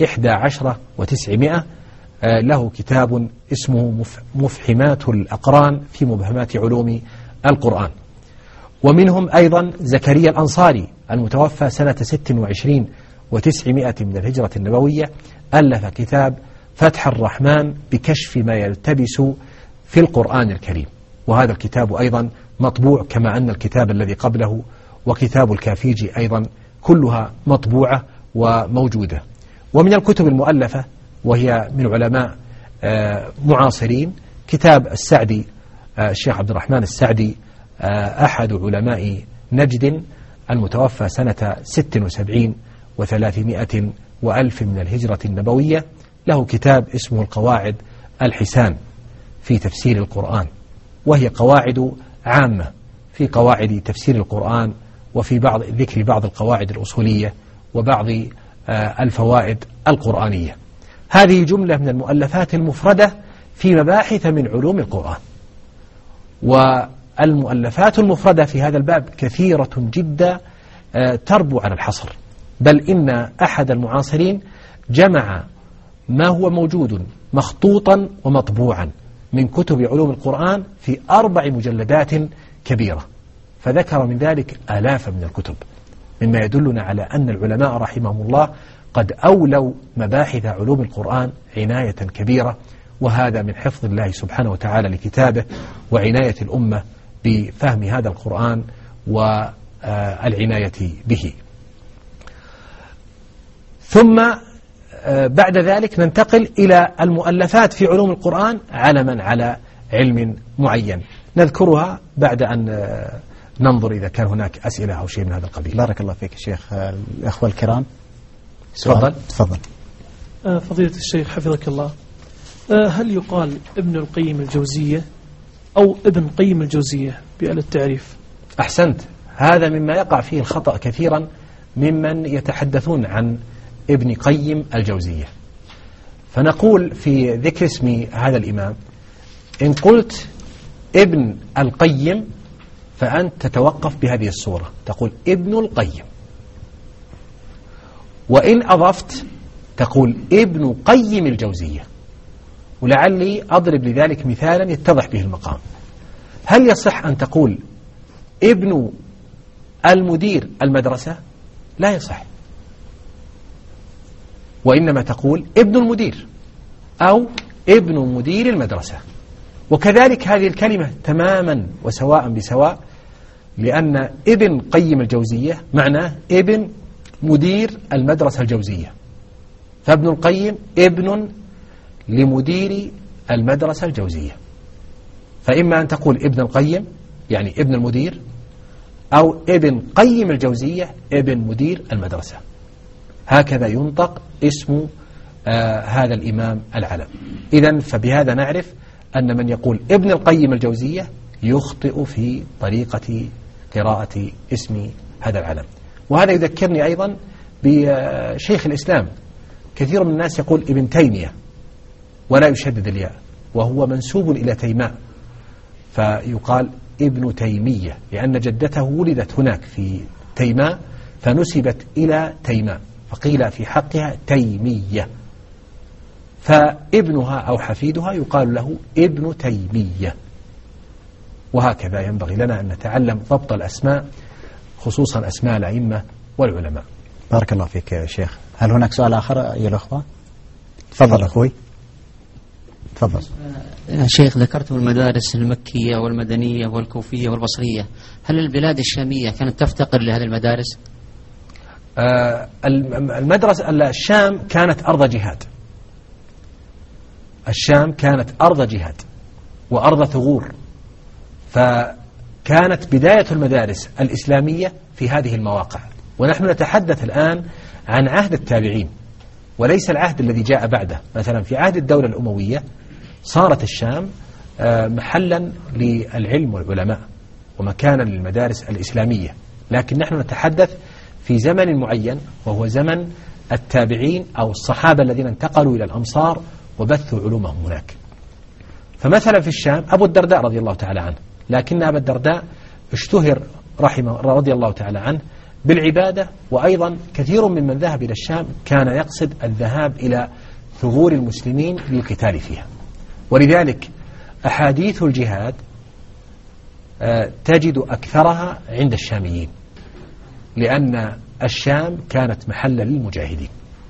11 و900، له كتاب اسمه مفحمات الأقران في مبهمات علوم القرآن. ومنهم أيضا زكريا الأنصاري المتوفى سنة 26 و900 من الهجرة النبوية، ألف كتاب فتح الرحمن بكشف ما يلتبس في القرآن الكريم، وهذا الكتاب أيضا مطبوع كما أن الكتاب الذي قبله وكتاب الكافيجي أيضا كلها مطبوعة وموجودة. ومن الكتب المؤلفة وهي من علماء معاصرين كتاب السعدي، الشيخ عبد الرحمن السعدي أحد علماء نجد المتوفى سنة 76 و300 وألف من الهجرة النبوية، له كتاب اسمه القواعد الحسان في تفسير القرآن، وهي قواعد عامة في قواعد تفسير القرآن وفي ذكر بعض القواعد الأصولية وبعض الفوائد القرآنية. هذه جملة من المؤلفات المفردة في مباحث من علوم القرآن. والمؤلفات المفردة في هذا الباب كثيرة جدا تربو على الحصر، بل إن أحد المعاصرين جمع ما هو موجود مخطوطا ومطبوعا من كتب علوم القرآن في 4 مجلدات كبيرة، فذكر من ذلك آلاف من الكتب، مما يدلنا على أن العلماء رحمهم الله قد أولوا مباحث علوم القرآن عناية كبيرة، وهذا من حفظ الله سبحانه وتعالى لكتابه وعناية الأمة بفهم هذا القرآن والعناية به. ثم بعد ذلك ننتقل إلى المؤلفات في علوم القرآن علما على علم معين، نذكرها بعد أن ننظر إذا كان هناك أسئلة أو شيء من هذا القبيل. بارك الله فيك شيخ. الأخوة الكرام تفضل. فضيلة الشيخ حفظك الله، هل يقال ابن القيم الجوزية أو ابن قيم الجوزية بآل التعريف؟ أحسنت، هذا مما يقع فيه الخطأ كثيرا ممن يتحدثون عن ابن قيم الجوزية. فنقول في ذكر اسم هذا الإمام إن قلت ابن القيم فأنت تتوقف بهذه الصورة، تقول ابن القيم، وإن أضفت تقول ابن قيم الجوزية. ولعلي أضرب لذلك مثالا يتضح به المقام. هل يصح أن تقول ابن المدير المدرسة؟ لا يصح، وإنما تقول ابن المدير أو ابن مدير المدرسة. وكذلك هذه الكلمة تماما وسواء بسواء، لأن ابن قيم الجوزية معناه ابن مدير المدرسة الجوزية، فابن القيم ابن لمدير المدرسة الجوزية. فإما أن تقول ابن القيم يعني ابن المدير، أو ابن قيم الجوزية ابن مدير المدرسة. هكذا ينطق اسم هذا الإمام العلم. إذن فبهذا نعرف أن من يقول ابن القيم الجوزية يخطئ في طريقة قراءة اسم هذا العلم. وهذا يذكرني أيضا بشيخ الإسلام. كثير من الناس يقول ابن تيمية ولا يشدد الياء، وهو منسوب إلى تيماء، فيقال ابن تيمية لأن جدته ولدت هناك في تيماء فنسبت إلى تيماء، فقيل في حقها تيمية، فابنها أو حفيدها يقال له ابن تيمية. وهكذا ينبغي لنا أن نتعلم ضبط الأسماء، خصوصا أسماء الأئمة والعلماء. بارك الله فيك يا شيخ. هل هناك سؤال آخر يا الأخوة؟ تفضل أخوي، تفضل. شيخ، ذكرتم المدارس المكية والمدنية والكوفية والبصرية، هل البلاد الشامية كانت تفتقر لهذه المدارس؟ المدرسة الشام كانت أرض جهاد، الشام كانت أرض جهاد وأرض ثغور، فكانت بداية المدارس الإسلامية في هذه المواقع. ونحن نتحدث الآن عن عهد التابعين وليس العهد الذي جاء بعده. مثلا في عهد الدولة الأموية صارت الشام محلا للعلم والعلماء ومكانا للمدارس الإسلامية، لكن نحن نتحدث في زمن معين وهو زمن التابعين أو الصحابة الذين انتقلوا إلى الأمصار وبثوا علومهم هناك. فمثلا في الشام أبو الدرداء رضي الله تعالى عنه، لكن أبا الدرداء اشتهر رحمه رضي الله تعالى عنه بالعبادة، وأيضا كثير من ذهب إلى الشام كان يقصد الذهاب إلى ثغور المسلمين للقتال فيها. ولذلك أحاديث الجهاد تجد أكثرها عند الشاميين، لأن الشام كانت محلا للمجاهدين.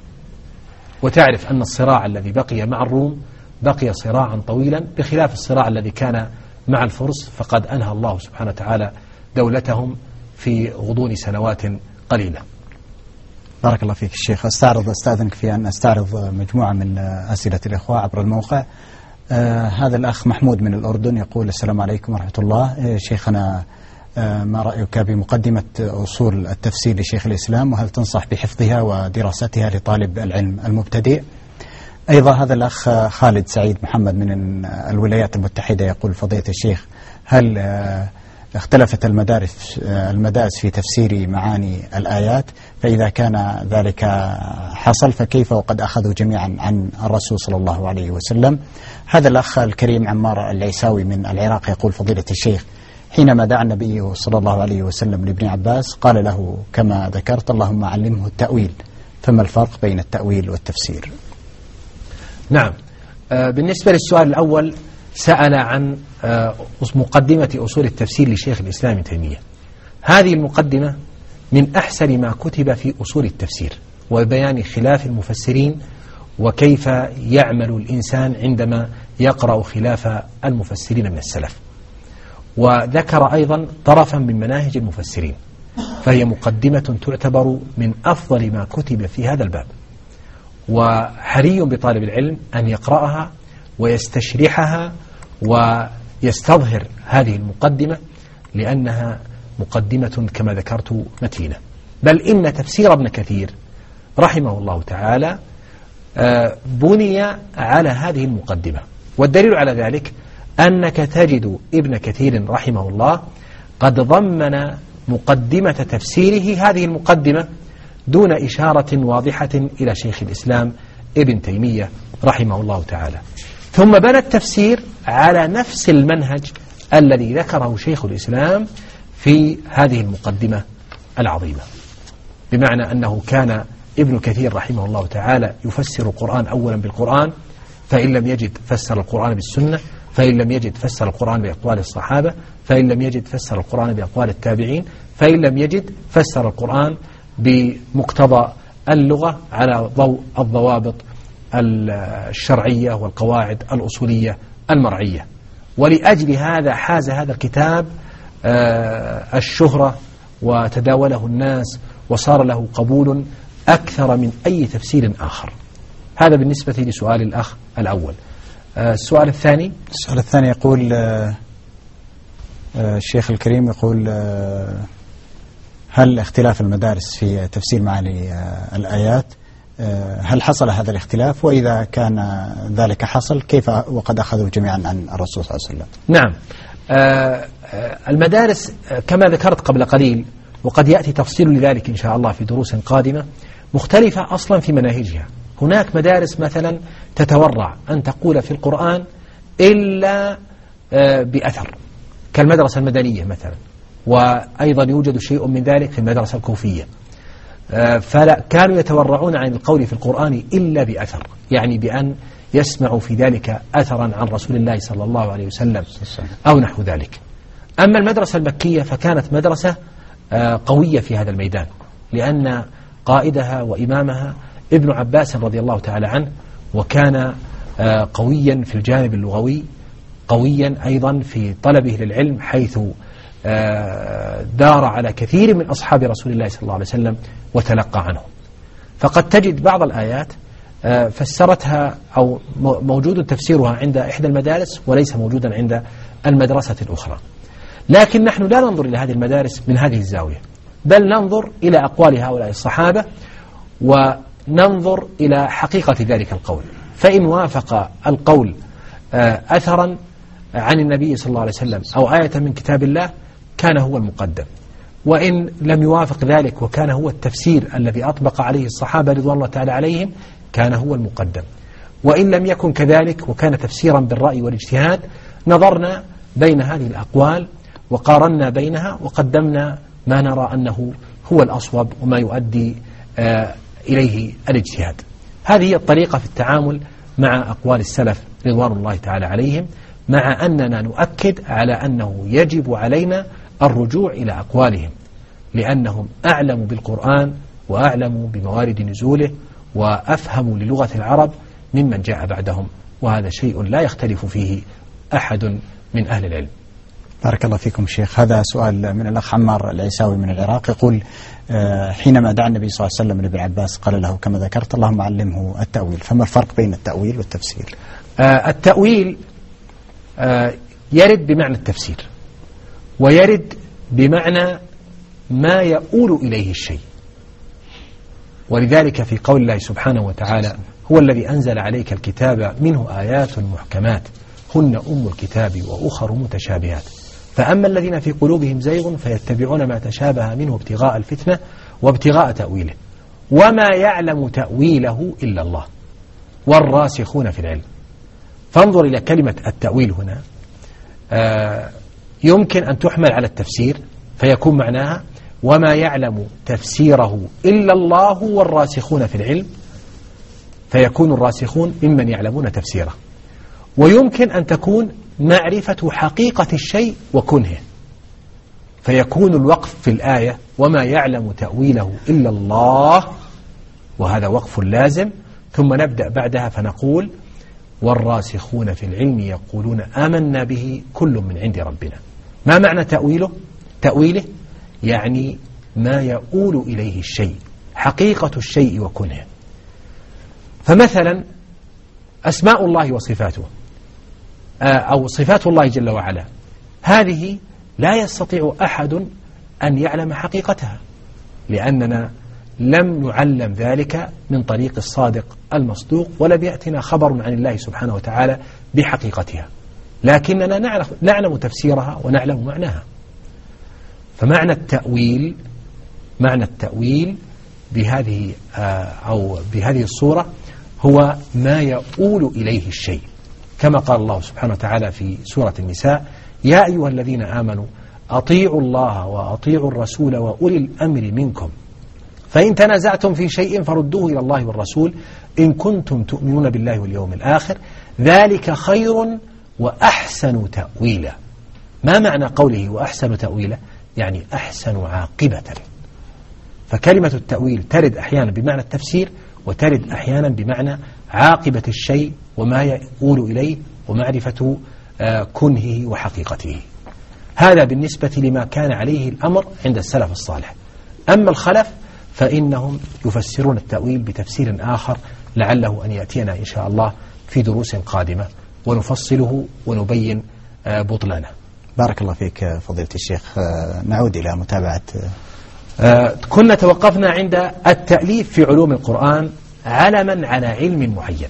وتعرف أن الصراع الذي بقي مع الروم بقي صراعا طويلا، بخلاف الصراع الذي كان مع الفرس، فقد أنهى الله سبحانه وتعالى دولتهم في غضون سنوات قليلة. بارك الله فيك الشيخ. أستأذنك في أن أستعرض مجموعة من أسئلة الإخوة عبر الموقع. هذا الأخ محمود من الأردن يقول: السلام عليكم ورحمة الله. شيخنا، ما رأيك بمقدمة أصول التفسير لشيخ الإسلام، وهل تنصح بحفظها ودراستها لطالب العلم المبتدئ؟ أيضا هذا الأخ خالد سعيد محمد من الولايات المتحدة يقول: فضيلة الشيخ، هل اختلفت المدارس في تفسير معاني الآيات؟ فإذا كان ذلك حصل فكيف وقد أخذوا جميعا عن الرسول صلى الله عليه وسلم؟ هذا الأخ الكريم عمار العيساوي من العراق يقول: فضيلة الشيخ، حينما دعا النبي صلى الله عليه وسلم لابن عباس قال له كما ذكرت: اللهم علمه التأويل، فما الفرق بين التأويل والتفسير؟ نعم، بالنسبة للسؤال الأول، سأل عن مقدمة أصول التفسير لشيخ الإسلام ابن تيمية. هذه المقدمة من أحسن ما كتب في أصول التفسير وبيان خلاف المفسرين وكيف يعمل الإنسان عندما يقرأ خلاف المفسرين من السلف. وذكر أيضا طرفا من مناهج المفسرين، فهي مقدمة تعتبر من أفضل ما كتب في هذا الباب، وحري بطالب العلم أن يقرأها ويستشرحها ويستظهر هذه المقدمة، لأنها مقدمة كما ذكرت متينة. بل إن تفسير ابن كثير رحمه الله تعالى بني على هذه المقدمة، والدليل على ذلك أنك تجد ابن كثير رحمه الله قد ضمن مقدمة تفسيره هذه المقدمة دون إشارة واضحة إلى شيخ الإسلام ابن تيمية رحمه الله تعالى، ثم بنى التفسير على نفس المنهج الذي ذكره شيخ الإسلام في هذه المقدمة العظيمة، بمعنى أنه كان ابن كثير رحمه الله تعالى يفسر القرآن أولا بالقرآن، فإن لم يجد فسر القرآن بالسنة، فإن لم يجد فسر القرآن بأقوال الصحابة، فإن لم يجد فسر القرآن بأقوال التابعين، فإن لم يجد فسر القرآن بمقتضى اللغة على ضوء الضوابط الشرعية والقواعد الأصولية المرعية. ولأجل هذا حاز هذا الكتاب الشهرة وتداوله الناس وصار له قبول أكثر من أي تفسير آخر. هذا بالنسبة لسؤال الأخ الأول. السؤال الثاني يقول الشيخ الكريم يقول هل اختلاف المدارس في تفسير معاني الآيات هل حصل هذا الاختلاف؟ وإذا كان ذلك حصل كيف وقد أخذوا جميعا عن الرسول صلى الله عليه وسلم؟ نعم، المدارس كما ذكرت قبل قليل وقد يأتي تفصيل لذلك إن شاء الله في دروس قادمة مختلفة أصلا في مناهجها. هناك مدارس مثلا تتورع أن تقول في القرآن إلا بأثر كالمدرسة المدنية مثلا، وأيضا يوجد شيء من ذلك في المدرسة الكوفية. فلا كانوا يتورعون عن القول في القرآن إلا بأثر، يعني بأن يسمعوا في ذلك أثرا عن رسول الله صلى الله عليه وسلم أو نحو ذلك. أما المدرسة المكية فكانت مدرسة قوية في هذا الميدان، لأن قائدها وإمامها ابن عباس رضي الله تعالى عنه، وكان قويا في الجانب اللغوي، قويا أيضا في طلبه للعلم، حيث دار على كثير من أصحاب رسول الله صلى الله عليه وسلم وتلقى عنه. فقد تجد بعض الآيات فسرتها أو موجود تفسيرها عند إحدى المدارس وليس موجودا عند المدرسة الأخرى. لكن نحن لا ننظر إلى هذه المدارس من هذه الزاوية، بل ننظر إلى أقوال هؤلاء الصحابة وننظر إلى حقيقة ذلك القول. فإن وافق القول أثرا عن النبي صلى الله عليه وسلم أو آية من كتاب الله كان هو المقدم، وإن لم يوافق ذلك وكان هو التفسير الذي أطبق عليه الصحابة رضوان الله تعالى عليهم كان هو المقدم. وإن لم يكن كذلك وكان تفسيرا بالرأي والاجتهاد نظرنا بين هذه الأقوال وقارنا بينها وقدمنا ما نرى أنه هو الأصوب وما يؤدي إليه الاجتهاد. هذه هي الطريقة في التعامل مع أقوال السلف رضوان الله تعالى عليهم، مع أننا نؤكد على أنه يجب علينا الرجوع إلى أقوالهم، لأنهم أعلم بالقرآن وأعلم بموارد نزوله وأفهم للغة العرب ممن جاء بعدهم، وهذا شيء لا يختلف فيه أحد من أهل العلم. بارك الله فيكم شيخ. هذا سؤال من الأخ عمار العيساوي من العراق، يقول حينما دعا النبي صلى الله عليه وسلم لابن عباس قال له كما ذكرت اللهم علمه التأويل، فما الفرق بين التأويل والتفسير؟ التأويل يرد بمعنى التفسير، ويرد بمعنى ما يؤول إليه الشيء. ولذلك في قول الله سبحانه وتعالى هو الذي أنزل عليك الكتاب منه آيات محكمات هن أم الكتاب وأخر متشابهات فأما الذين في قلوبهم زيغ فيتبعون ما تشابه منه ابتغاء الفتنة وابتغاء تأويله وما يعلم تأويله إلا الله والراسخون في العلم. فانظر إلى كلمة التأويل هنا، يمكن أن تحمل على التفسير فيكون معناها وما يعلم تفسيره إلا الله والراسخون في العلم، فيكون الراسخون ممن يعلمون تفسيره. ويمكن أن تكون معرفة حقيقة الشيء وكنهه، فيكون الوقف في الآية وما يعلم تأويله إلا الله، وهذا وقف لازم، ثم نبدأ بعدها فنقول والراسخون في العلم يقولون آمنا به كل من عند ربنا. ما معنى تأويله يعني ما يؤول إليه الشيء، حقيقة الشيء وكنهه. فمثلا أسماء الله وصفاته أو صفات الله جل وعلا، هذه لا يستطيع أحد أن يعلم حقيقتها، لأننا لم نعلم ذلك من طريق الصادق المصدوق، ولم يأتنا خبر عن الله سبحانه وتعالى بحقيقتها، لكننا نعلم تفسيرها ونعلم معناها. فمعنى التأويل بهذه أو بهذه الصورة هو ما يؤول إليه الشيء، كما قال الله سبحانه وتعالى في سورة النساء يا أيها الذين آمنوا أطيعوا الله وأطيعوا الرسول وأولي الأمر منكم فإن تنازعتم في شيء فردوه إلى الله والرسول إن كنتم تؤمنون بالله واليوم الآخر ذلك خير وأحسن تأويلا. ما معنى قوله وأحسن تأويلا؟ يعني أحسن عاقبة. فكلمة التأويل ترد أحيانا بمعنى التفسير، وترد أحيانا بمعنى عاقبة الشيء وما يؤول إليه ومعرفة كنهه وحقيقته. هذا بالنسبة لما كان عليه الأمر عند السلف الصالح. أما الخلف فإنهم يفسرون التأويل بتفسير آخر لعله أن يأتينا إن شاء الله في دروس قادمة ونفصله ونبين بطلانه. بارك الله فيك فضيلة الشيخ. نعود إلى متابعة. كنا توقفنا عند التأليف في علوم القرآن علما على علم معين،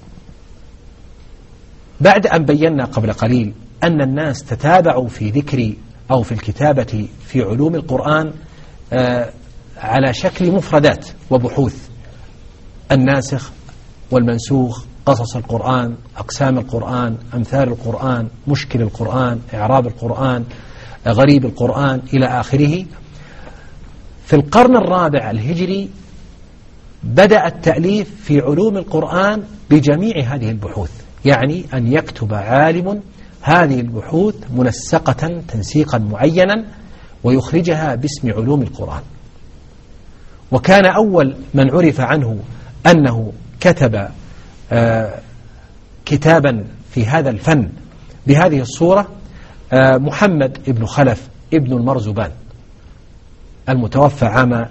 بعد أن بينا قبل قليل أن الناس تتابعوا في ذكر أو في الكتابة في علوم القرآن على شكل مفردات وبحوث: الناسخ والمنسوخ، قصص القرآن، أقسام القرآن، أمثال القرآن، مشكل القرآن، إعراب القرآن، غريب القرآن، إلى آخره. في القرن الرابع الهجري بدأ التأليف في علوم القرآن بجميع هذه البحوث، يعني أن يكتب عالم هذه البحوث منسقة تنسيقا معينا ويخرجها باسم علوم القرآن. وكان أول من عرف عنه أنه كتب كتابا في هذا الفن بهذه الصورة محمد ابن خلف ابن المرزبان، المتوفى عام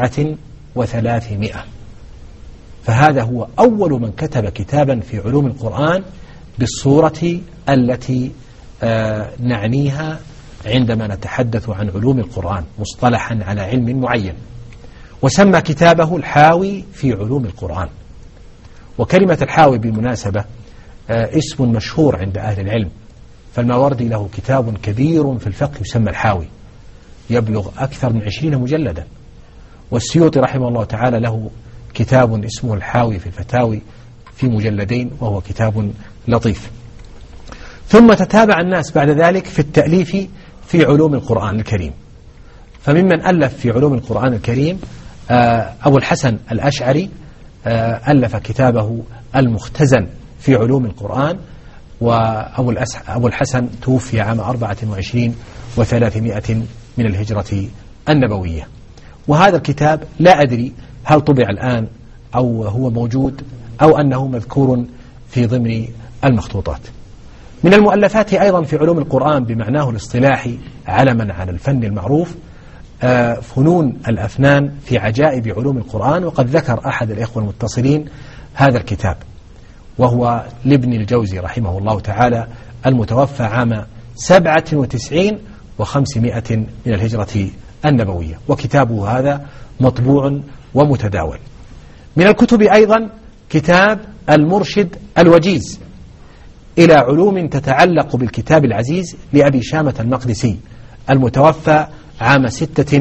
39، فهذا هو أول من كتب كتابا في علوم القرآن بالصورة التي نعنيها عندما نتحدث عن علوم القرآن مصطلحا على علم معين، وسمى كتابه الحاوي في علوم القرآن. وكلمة الحاوي بالمناسبة اسم مشهور عند أهل العلم، فالماوردي له كتاب كبير في الفقه يسمى الحاوي يبلغ أكثر من 20 مجلدا، والسيوطي رحمه الله تعالى له كتاب اسمه الحاوي في الفتاوي في مجلدين، وهو كتاب لطيف. ثم تتابع الناس بعد ذلك في التأليف في علوم القرآن الكريم، فممن ألف في علوم القرآن الكريم أبو الحسن الأشعري ألف كتابه المختزن في علوم القرآن، وأبو الحسن توفي عام 24 و300 من الهجرة النبوية. وهذا الكتاب لا أدري هل طبع الآن أو هو موجود أو أنه مذكور في ضمن المخطوطات. من المؤلفات أيضا في علوم القرآن بمعناه الاصطلاحي علما على الفن المعروف فنون الأفنان في عجائب علوم القرآن، وقد ذكر أحد الإخوة المتصلين هذا الكتاب، وهو لابن الجوزي رحمه الله تعالى المتوفى عام 97 و500 من الهجرة النبوية، وكتابه هذا مطبوع ومتداول. من الكتب أيضا كتاب المرشد الوجيز إلى علوم تتعلق بالكتاب العزيز لأبي شامة المقدسي المتوفى عام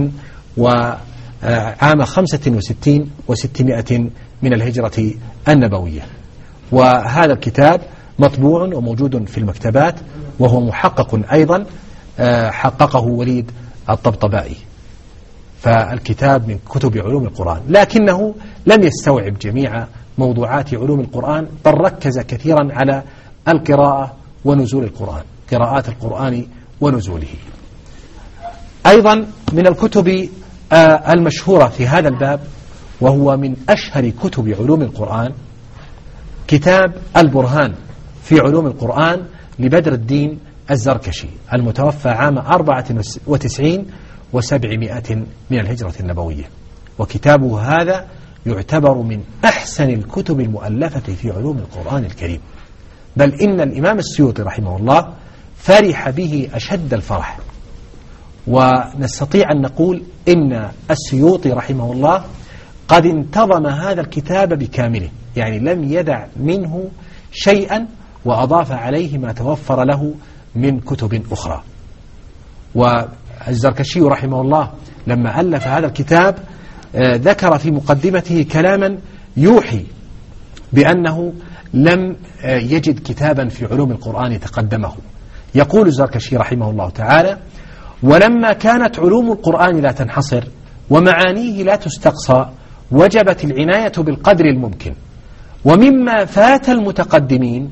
65 و600 من الهجرة النبوية. وهذا الكتاب مطبوع وموجود في المكتبات، وهو محقق أيضا حققه وليد الطبطبائي. فالكتاب من كتب علوم القرآن، لكنه لم يستوعب جميع موضوعات علوم القرآن، بل ركز كثيرا على القراءة ونزول القرآن، قراءات القرآن ونزوله. أيضا من الكتب المشهورة في هذا الباب، وهو من أشهر كتب علوم القرآن، كتاب البرهان في علوم القرآن لبدر الدين الزركشي المتوفى عام 94 و700 من الهجرة النبوية. وكتابه هذا يعتبر من أحسن الكتب المؤلفة في علوم القرآن الكريم، بل إن الإمام السيوطي رحمه الله فرح به أشد الفرح. ونستطيع أن نقول إن السيوطي رحمه الله قد انتظم هذا الكتاب بكامله، يعني لم يدع منه شيئا وأضاف عليه ما توفر له من كتب أخرى. والزركشي رحمه الله لما ألف هذا الكتاب ذكر في مقدمته كلاما يوحي بأنه لم يجد كتابا في علوم القرآن تقدمه. يقول الزركشي رحمه الله تعالى: ولما كانت علوم القرآن لا تنحصر ومعانيه لا تستقصى وجبت العناية بالقدر الممكن، ومما فات المتقدمين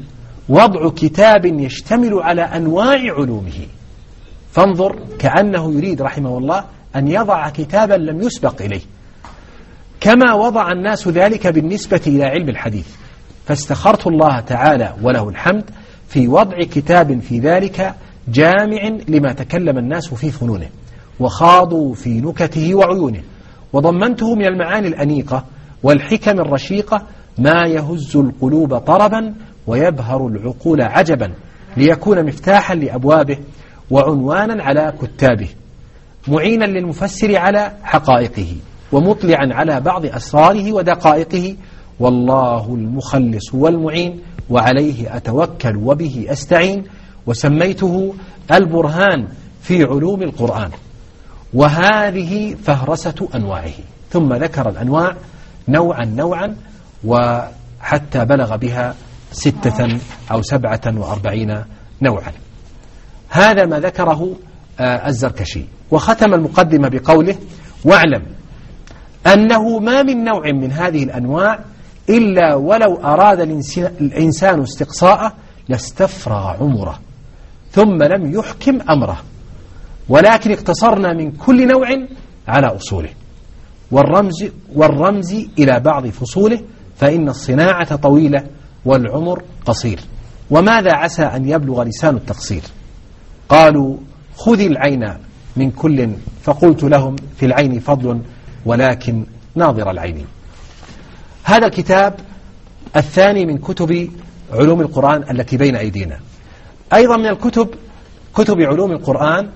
وضع كتاب يشتمل على أنواع علومه. فانظر، كأنه يريد رحمه الله أن يضع كتابا لم يسبق إليه، كما وضع الناس ذلك بالنسبة إلى علم الحديث. فاستخرت الله تعالى وله الحمد في وضع كتاب في ذلك جامع لما تكلم الناس في فنونه وخاضوا في نكته وعيونه، وضمنته من المعاني الأنيقة والحكم الرشيقة ما يهز القلوب طربا ويبهر العقول عجبا، ليكون مفتاحا لأبوابه وعنوانا على كتابه، معينا للمفسر على حقائقه ومطلعا على بعض أسراره ودقائقه. والله المخلص والمعين وعليه أتوكل وبه أستعين. وسميته البرهان في علوم القرآن. وهذه فهرسة أنواعه، ثم ذكر الأنواع نوعا وحتى بلغ بها 46 أو 47 نوعا. هذا ما ذكره الزركشي. وختم المقدمة بقوله: واعلم أنه ما من نوع من هذه الأنواع إلا ولو أراد الإنسان استقصاءه لاستفرغ عمره ثم لم يحكم أمره، ولكن اقتصرنا من كل نوع على أصوله والرمز إلى بعض فصوله، فإن الصناعة طويلة والعمر قصير، وماذا عسى أن يبلغ لسان التقصير. قالوا: خذ العين من كل، فقلت لهم: في العين فضل ولكن ناظر العين. هذا الكتاب الثاني من كتب علوم القرآن التي بين أيدينا. أيضا من كتب علوم القرآن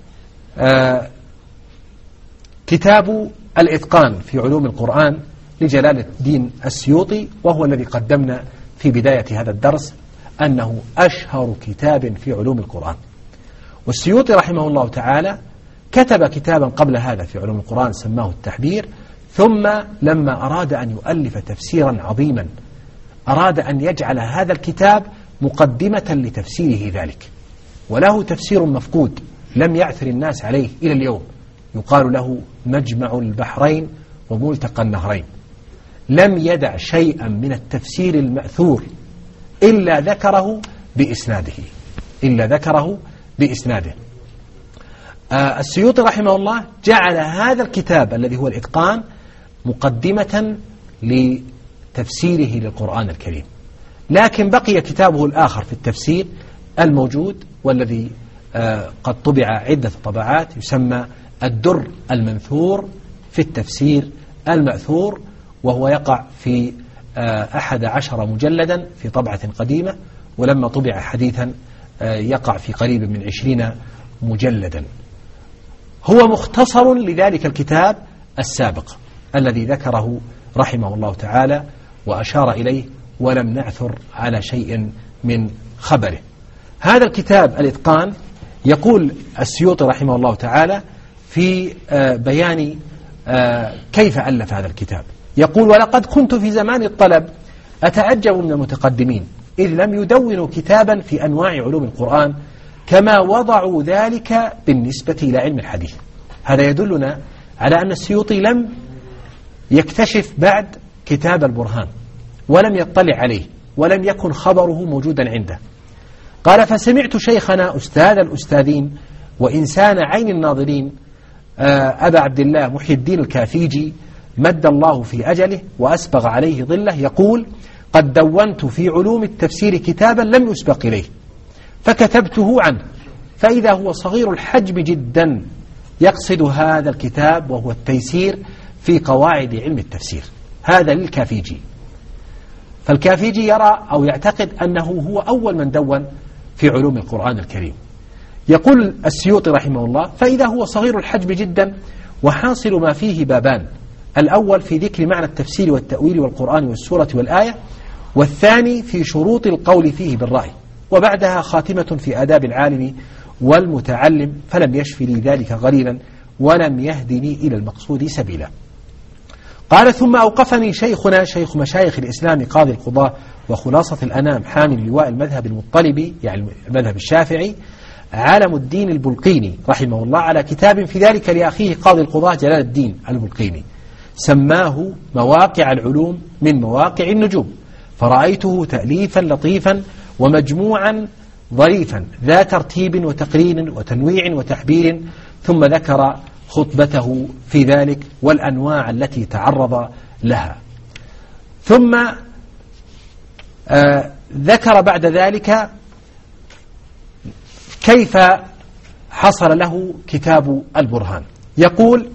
كتاب الإتقان في علوم القرآن لجلال الدين السيوطي، وهو الذي قدمنا في بداية هذا الدرس أنه أشهر كتاب في علوم القرآن. والسيوطي رحمه الله تعالى كتب كتابا قبل هذا في علوم القرآن سماه التحبير، ثم لما أراد أن يؤلف تفسيرا عظيما أراد أن يجعل هذا الكتاب مقدمة لتفسيره ذلك، وله تفسير مفقود لم يعثر الناس عليه إلى اليوم، يقال له مجمع البحرين وملتقى النهرين. لم يدع شيئا من التفسير المأثور إلا ذكره بإسناده. السيوطي رحمه الله جعل هذا الكتاب الذي هو الإتقان مقدمة لتفسيره للقرآن الكريم، لكن بقي كتابه الآخر في التفسير الموجود والذي قد طبع عدة طبعات، يسمى الدر المنثور في التفسير المأثور، وهو يقع في 11 مجلدا في طبعة قديمة، ولما طبع حديثا يقع في قريب من 20 مجلدا. هو مختصر لذلك الكتاب السابق الذي ذكره رحمه الله تعالى وأشار إليه ولم نعثر على شيء من خبره. هذا الكتاب الإتقان يقول السيوطي رحمه الله تعالى في بيان كيف ألف هذا الكتاب، يقول: ولقد كنت في زمان الطلب أتعجب من المتقدمين إذ لم يدونوا كتابا في أنواع علوم القرآن كما وضعوا ذلك بالنسبة إلى علم الحديث. هذا يدلنا على أن السيوطي لم يكتشف بعد كتاب البرهان ولم يطلع عليه ولم يكن خبره موجودا عنده. قال: فسمعت شيخنا أستاذ الأستاذين وإنسان عين الناظرين أبا عبد الله محي الدين الكافيجي مد الله في أجله وأسبغ عليه ظله يقول: قد دونت في علوم التفسير كتابا لم يسبق إليه فكتبته عنه، فإذا هو صغير الحجم جدا. يقصد هذا الكتاب وهو التيسير في قواعد علم التفسير. هذا للكافيجي. فالكافيجي يرى أو يعتقد أنه هو أول من دون في علوم القرآن الكريم. يقول السيوطي رحمه الله: فإذا هو صغير الحجم جدا وحاصل ما فيه بابان: الأول في ذكر معنى التفسير والتأويل والقرآن والسورة والآية، والثاني في شروط القول فيه بالرأي، وبعدها خاتمة في آداب العالم والمتعلم، فلم يشفي لي ذلك غليلا ولم يهدني إلى المقصود سبيلا. قال: ثم أوقفني شيخنا شيخ مشايخ الإسلام قاضي القضاة وخلاصة الأنام حامل لواء المذهب المطلبي يعني المذهب الشافعي عالم الدين البلقيني رحمه الله على كتاب في ذلك لأخيه قاضي القضاة جلال الدين البلقيني سماه مواقع العلوم من مواقع النجوم، فرأيته تأليفا لطيفا ومجموعا ظريفا ذا ترتيب وتقرين وتنويع وتحبير، ثم ذكر خطبته في ذلك والأنواع التي تعرض لها. ثم ذكر بعد ذلك كيف حصل له كتاب البرهان. يقول: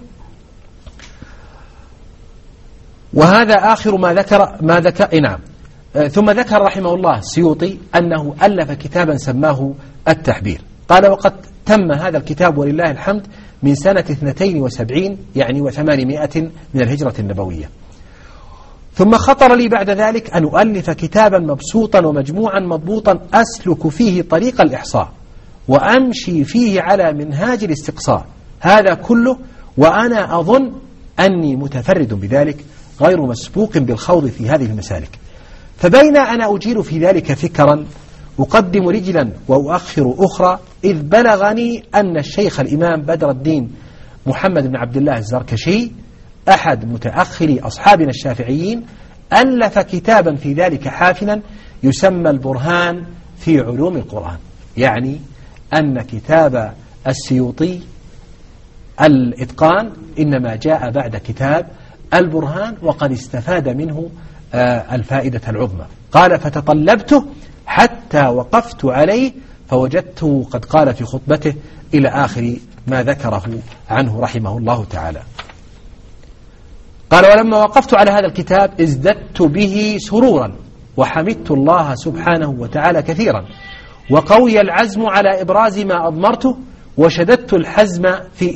وهذا آخر ما ذكر نعم. ثم ذكر رحمه الله السيوطي أنه ألف كتابا سماه التحبير. قال: وقد تم هذا الكتاب ولله الحمد من سنة 72 يعني و800 من الهجرة النبوية. ثم خطر لي بعد ذلك أن أؤلف كتابا مبسوطا ومجموعا مضبوطا أسلك فيه طريق الإحصاء وأمشي فيه على منهاج الاستقصاء، هذا كله وأنا أظن أني متفرد بذلك غير مسبوق بالخوض في هذه المسالك. فبين أنا أجير في ذلك فكرا أقدم رجلا وأؤخر أخرى، إذ بلغني أن الشيخ الإمام بدر الدين محمد بن عبد الله الزركشي أحد متأخري أصحابنا الشافعيين ألف كتابا في ذلك حافلا يسمى البرهان في علوم القرآن، يعني أن كتاب السيوطي الإتقان إنما جاء بعد كتاب البرهان وقد استفاد منه الفائدة العظمى. قال: فتطلبته حتى وقفت عليه فوجدته قد قال في خطبته إلى آخر ما ذكره عنه رحمه الله تعالى. قال: ولما وقفت على هذا الكتاب ازددت به سرورا وحمدت الله سبحانه وتعالى كثيرا، وقوي العزم على إبراز ما أضمرته، وشددت الحزم في